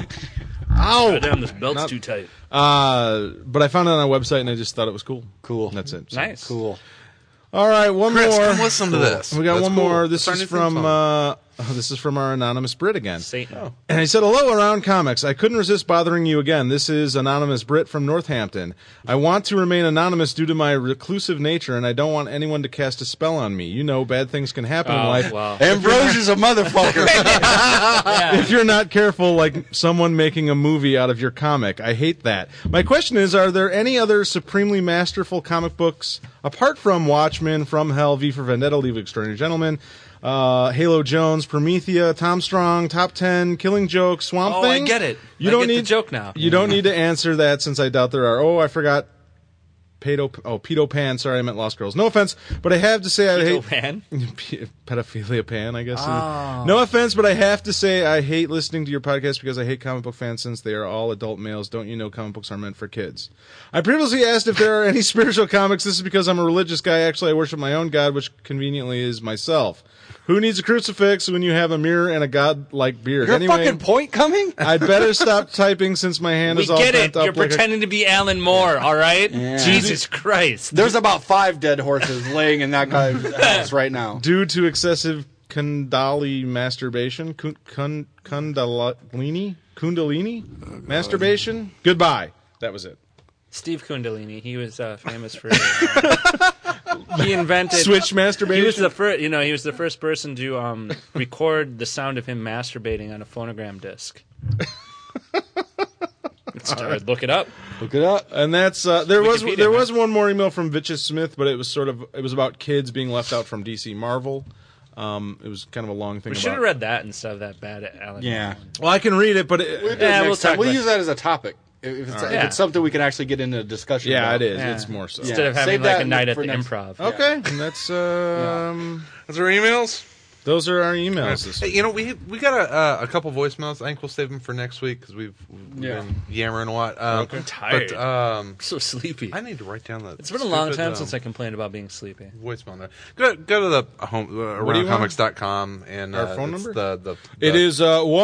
Ow. Damn, this belt's Not- too tight. But I found it on a website, and I just thought it was cool. Cool. That's it. So- Nice. Cool. All right, one Chris, more. come listen to this. We got That's one cool. more. This It's our is new theme from song. this is from our anonymous Brit again. Satan. And he said, hello, Around Comics. I couldn't resist bothering you again. This is Anonymous Brit from Northampton. I want to remain anonymous due to my reclusive nature, and I don't want anyone to cast a spell on me. You know, bad things can happen in life. Wow. Ambrosia's a motherfucker. If you're not careful, like someone making a movie out of your comic. I hate that. My question is, are there any other supremely masterful comic books, apart from Watchmen, From Hell, V for Vendetta, League of Extraordinary Gentlemen, Halo Jones, Promethea, Tom Strong, Top 10, Killing Joke, Swamp Oh, Thing? I get it. You I don't get the need joke now. You don't need to answer that since I doubt there are. Oh, I forgot. Pedo Pan. Sorry, I meant Lost Girls. No offense, but I have to say I hate Man. pedophilia pan, I guess. Oh. No offense, but I have to say I hate listening to your podcast because I hate comic book fans since they are all adult males. Don't you know comic books are meant for kids? I previously asked if there are any spiritual comics. This is because I'm a religious guy. Actually, I worship my own God, which conveniently is myself. Who needs a crucifix when you have a mirror and a god-like beard? Your Anyway, fucking point coming? I'd better stop typing since my hand We is all get bent it. up You're like pretending to be Alan Moore, all right? Yeah. Jesus Christ. There's about 5 dead horses laying in that guy's house right now. due to excessive Kundalini masturbation. Kundalini masturbation. Goodbye. That was it. Steve Kundalini, he was famous for... he invented... Switch masturbation. He was the first, he was the first person to record the sound of him masturbating on a phonogram disc. Look it up. Look it up. And that's there was Wikipedia, there man. was one more email from Vitchus Smith, but it was about kids being left out from DC Marvel. It was kind of a long thing. We about should have read that instead of that bad Alan Yeah. Moore one. Well, I can read it, but Yeah, we'll talk We'll about use that as a topic. If it's, if Yeah. it's something we can actually get into a discussion yeah, about. it is. Yeah. It's more so. Yeah. Instead of having Save like that a night at for the next- improv. Okay, and that's Is there emails? Those are our emails this Hey, week. you know, we got a couple voicemails. I think we'll save them for next week because we've been yammering a lot. I'm tired. But I'm so sleepy. I need to write down the. It's been a long time since I complained about being sleepy. voicemail there. Go to the home aroundcomics.com and Our phone it's number? The It is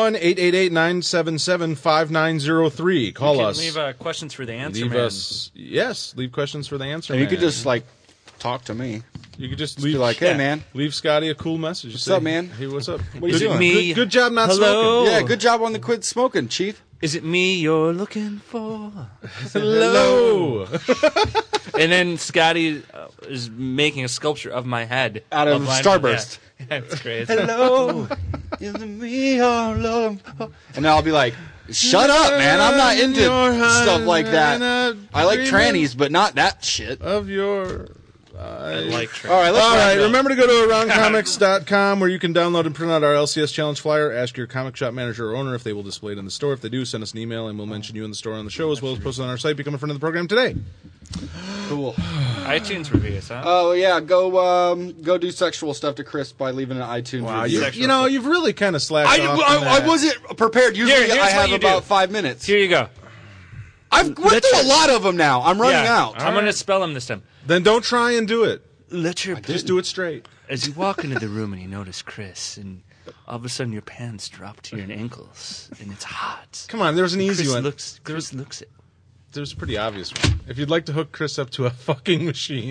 1-888-977-5903. Call You can us. leave questions for the answer Leave man. us. Yes, leave questions for the answer. And you man. could just like talk to me. You could just Be leave like, hey man, leave Scotty a cool message. What's Say, up, man? Hey, what's up? What are you doing? Me? Good job not Hello? smoking. Yeah, good job on the quit smoking, Chief. Is it me you're looking for? Hello. And then Scotty is making a sculpture of my head Out of line- Starburst. Yeah, that's crazy. Hello, is it me you're looking for? And then I'll be like, shut up, man. I'm not into stuff like that. I like trannies, but not that shit. Of your. I like All right, let's All wrap right, it up. remember to go to aroundcomics.com where you can download and print out our LCS Challenge flyer. Ask your comic shop manager or owner if they will display it in the store. If they do, send us an email and we'll mention you in the store on the show as well as post it on our site. Become a friend of the program today. Cool. iTunes reviews, huh? Oh yeah, go do sexual stuff to Chris by leaving an iTunes Wow, review. you know, you've really kind of slashed off. on I that. wasn't prepared. Usually Here's I what have you about do. 5 minutes. Here you go. I've went through a lot of them now. I'm running Yeah. out. I'm going to spell them this time. Then don't try and do it. Let your Just do it straight. As you walk into the room and you notice Chris, and all of a sudden your pants drop to your ankles, and it's hot. Come on, there's an easy Chris one. Chris looks at. There's a pretty obvious one. If you'd like to hook Chris up to a fucking machine.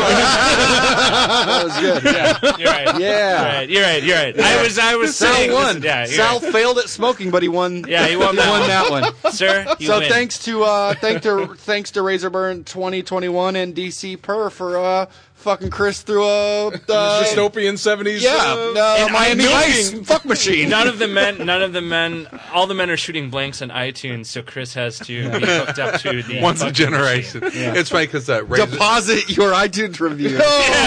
That was good. Yeah. You're right. Yeah. You're right. I was Sal saying. won. Yeah, you're Sal right. failed at smoking, but he won. Yeah, he won that that one. Sir, you So win. thanks to Razorburn 2021 and DC Per for fucking Chris through a Dystopian 70s. Miami Vice fuck machine. None of the men, all the men are shooting blanks on iTunes, so Chris has to be hooked up to the once a fucking generation. It's funny because Deposit your iTunes review.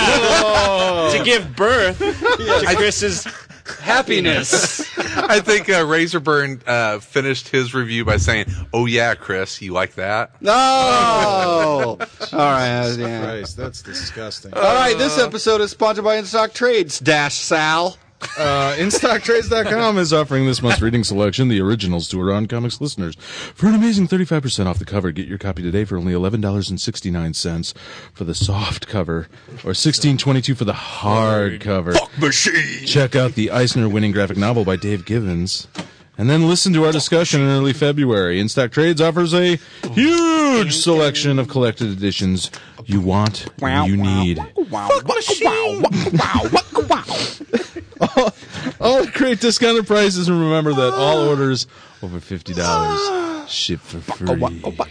to give birth to Chris's Happiness. I think Razorburn finished his review by saying, "Oh yeah, Chris, you like that?" No. All right. Yeah. Christ, that's disgusting. All right. This episode is sponsored by InStock Trades. Sal. InStockTrades.com is offering this month's reading selection, the originals to Around Comics listeners. For an amazing 35% off the cover, get your copy today for only $11.69 for the soft cover, or $16.22 for the hard cover. Fuck machine. Check out the Eisner-winning graphic novel by Dave Gibbons. And then listen to our discussion in early February. InStock Trades offers a huge selection of collected editions you want and you need. All great discounted prices, and remember that all orders over $50 ship for free.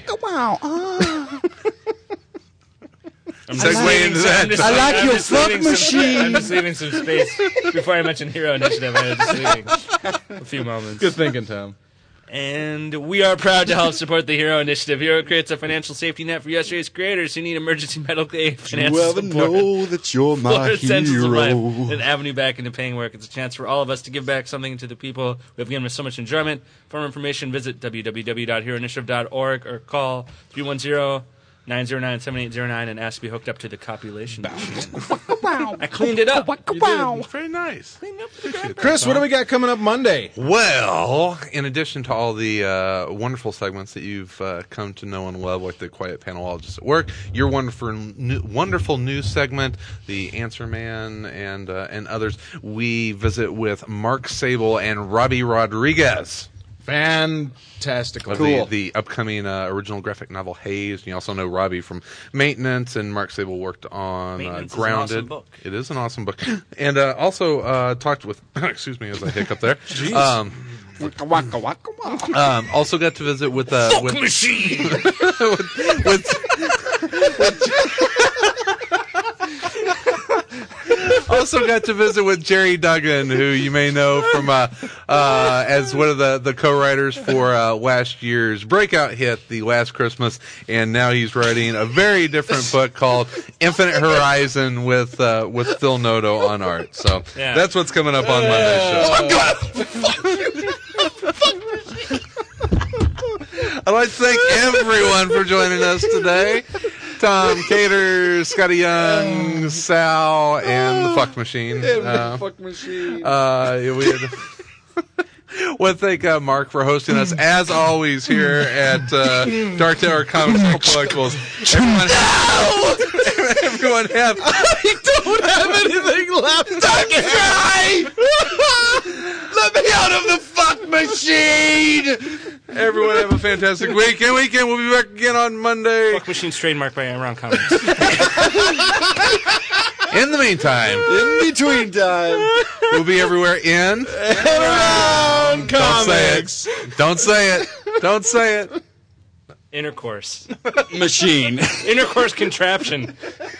Segue into that. I like your fuck I'm machine. just leaving some space before I mention Hero Initiative. I'm just leaving a few moments. Good thinking, Tom. And we are proud to help support the Hero Initiative. Hero creates a financial safety net for yesterday's creators who need emergency medical aid, financial You ever support, know that you're for my essentials of life, hero? an avenue back into paying work. It's a chance for all of us to give back something to the people who have given us so much enjoyment. For more information, visit www.heroinitiative.org or call 310-909-7809 and ask to be hooked up to the copulation machine. I cleaned it up. Very nice. Chris, what do we got coming up Monday? Well, in addition to all the wonderful segments that you've come to know and love, like the Quiet Panelologists at Work, your wonderful news segment, the Answer Man, and others, we visit with Mark Sable and Robbie Rodriguez. Fantastic. Of Cool. the upcoming original graphic novel Haze. You also know Robbie from Maintenance, and Mark Sable worked on Maintenance is an Grounded. awesome book. It is an awesome book. And also talked with, excuse me as I hiccup there. Also got to visit with Machine! also got to visit with Jerry Duggan, who you may know from as one of the co-writers for last year's breakout hit, The Last Christmas, and now he's writing a very different book called Infinite Horizon with Phil Noto on art. So Yeah. that's what's coming up on Monday's show. I'd like to thank everyone for joining us today. Tom Cater, Scotty Young, Sal, and the Fuck Machine. Fuck machine. We had. Well, thank Mark for hosting us, as always, here at Dark Tower Comics and Collectibles. Everyone have... I don't have anything left. Let me out of the fuck machine! Everyone have a fantastic weekend. We'll be back again on Monday. Fuck Machine's trademarked by Around Comics. In the meantime, In between time. we'll be everywhere in... Around Comics. Don't say it. Don't say it. Intercourse. Machine. Intercourse contraption.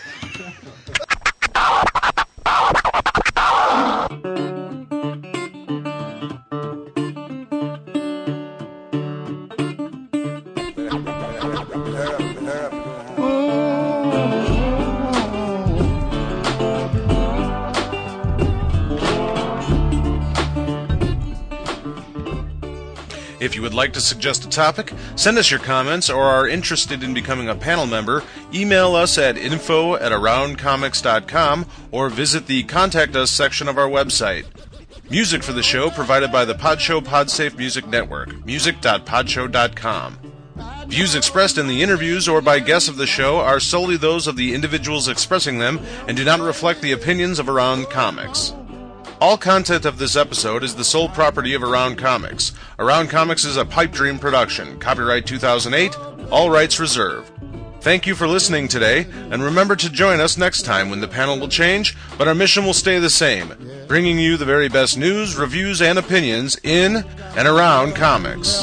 If you would like to suggest a topic, send us your comments, or are interested in becoming a panel member, email us at info@aroundcomics.com or visit the Contact Us section of our website. Music for the show provided by the Podshow Podsafe Music Network, music.podshow.com. Views expressed in the interviews or by guests of the show are solely those of the individuals expressing them and do not reflect the opinions of Around Comics. All content of this episode is the sole property of Around Comics. Around Comics is a Pipe Dream production. Copyright 2008. All rights reserved. Thank you for listening today, and remember to join us next time when the panel will change, but our mission will stay the same, bringing you the very best news, reviews, and opinions in and around comics.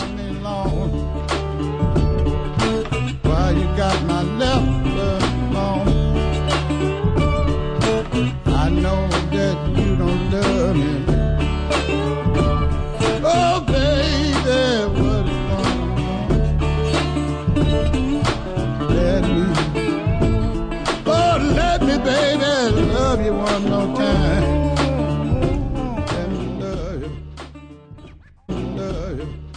Why you got my left alone? I know that you don't love me. Oh, baby, what is going on? Let me, baby, love you one more time. Let me love you.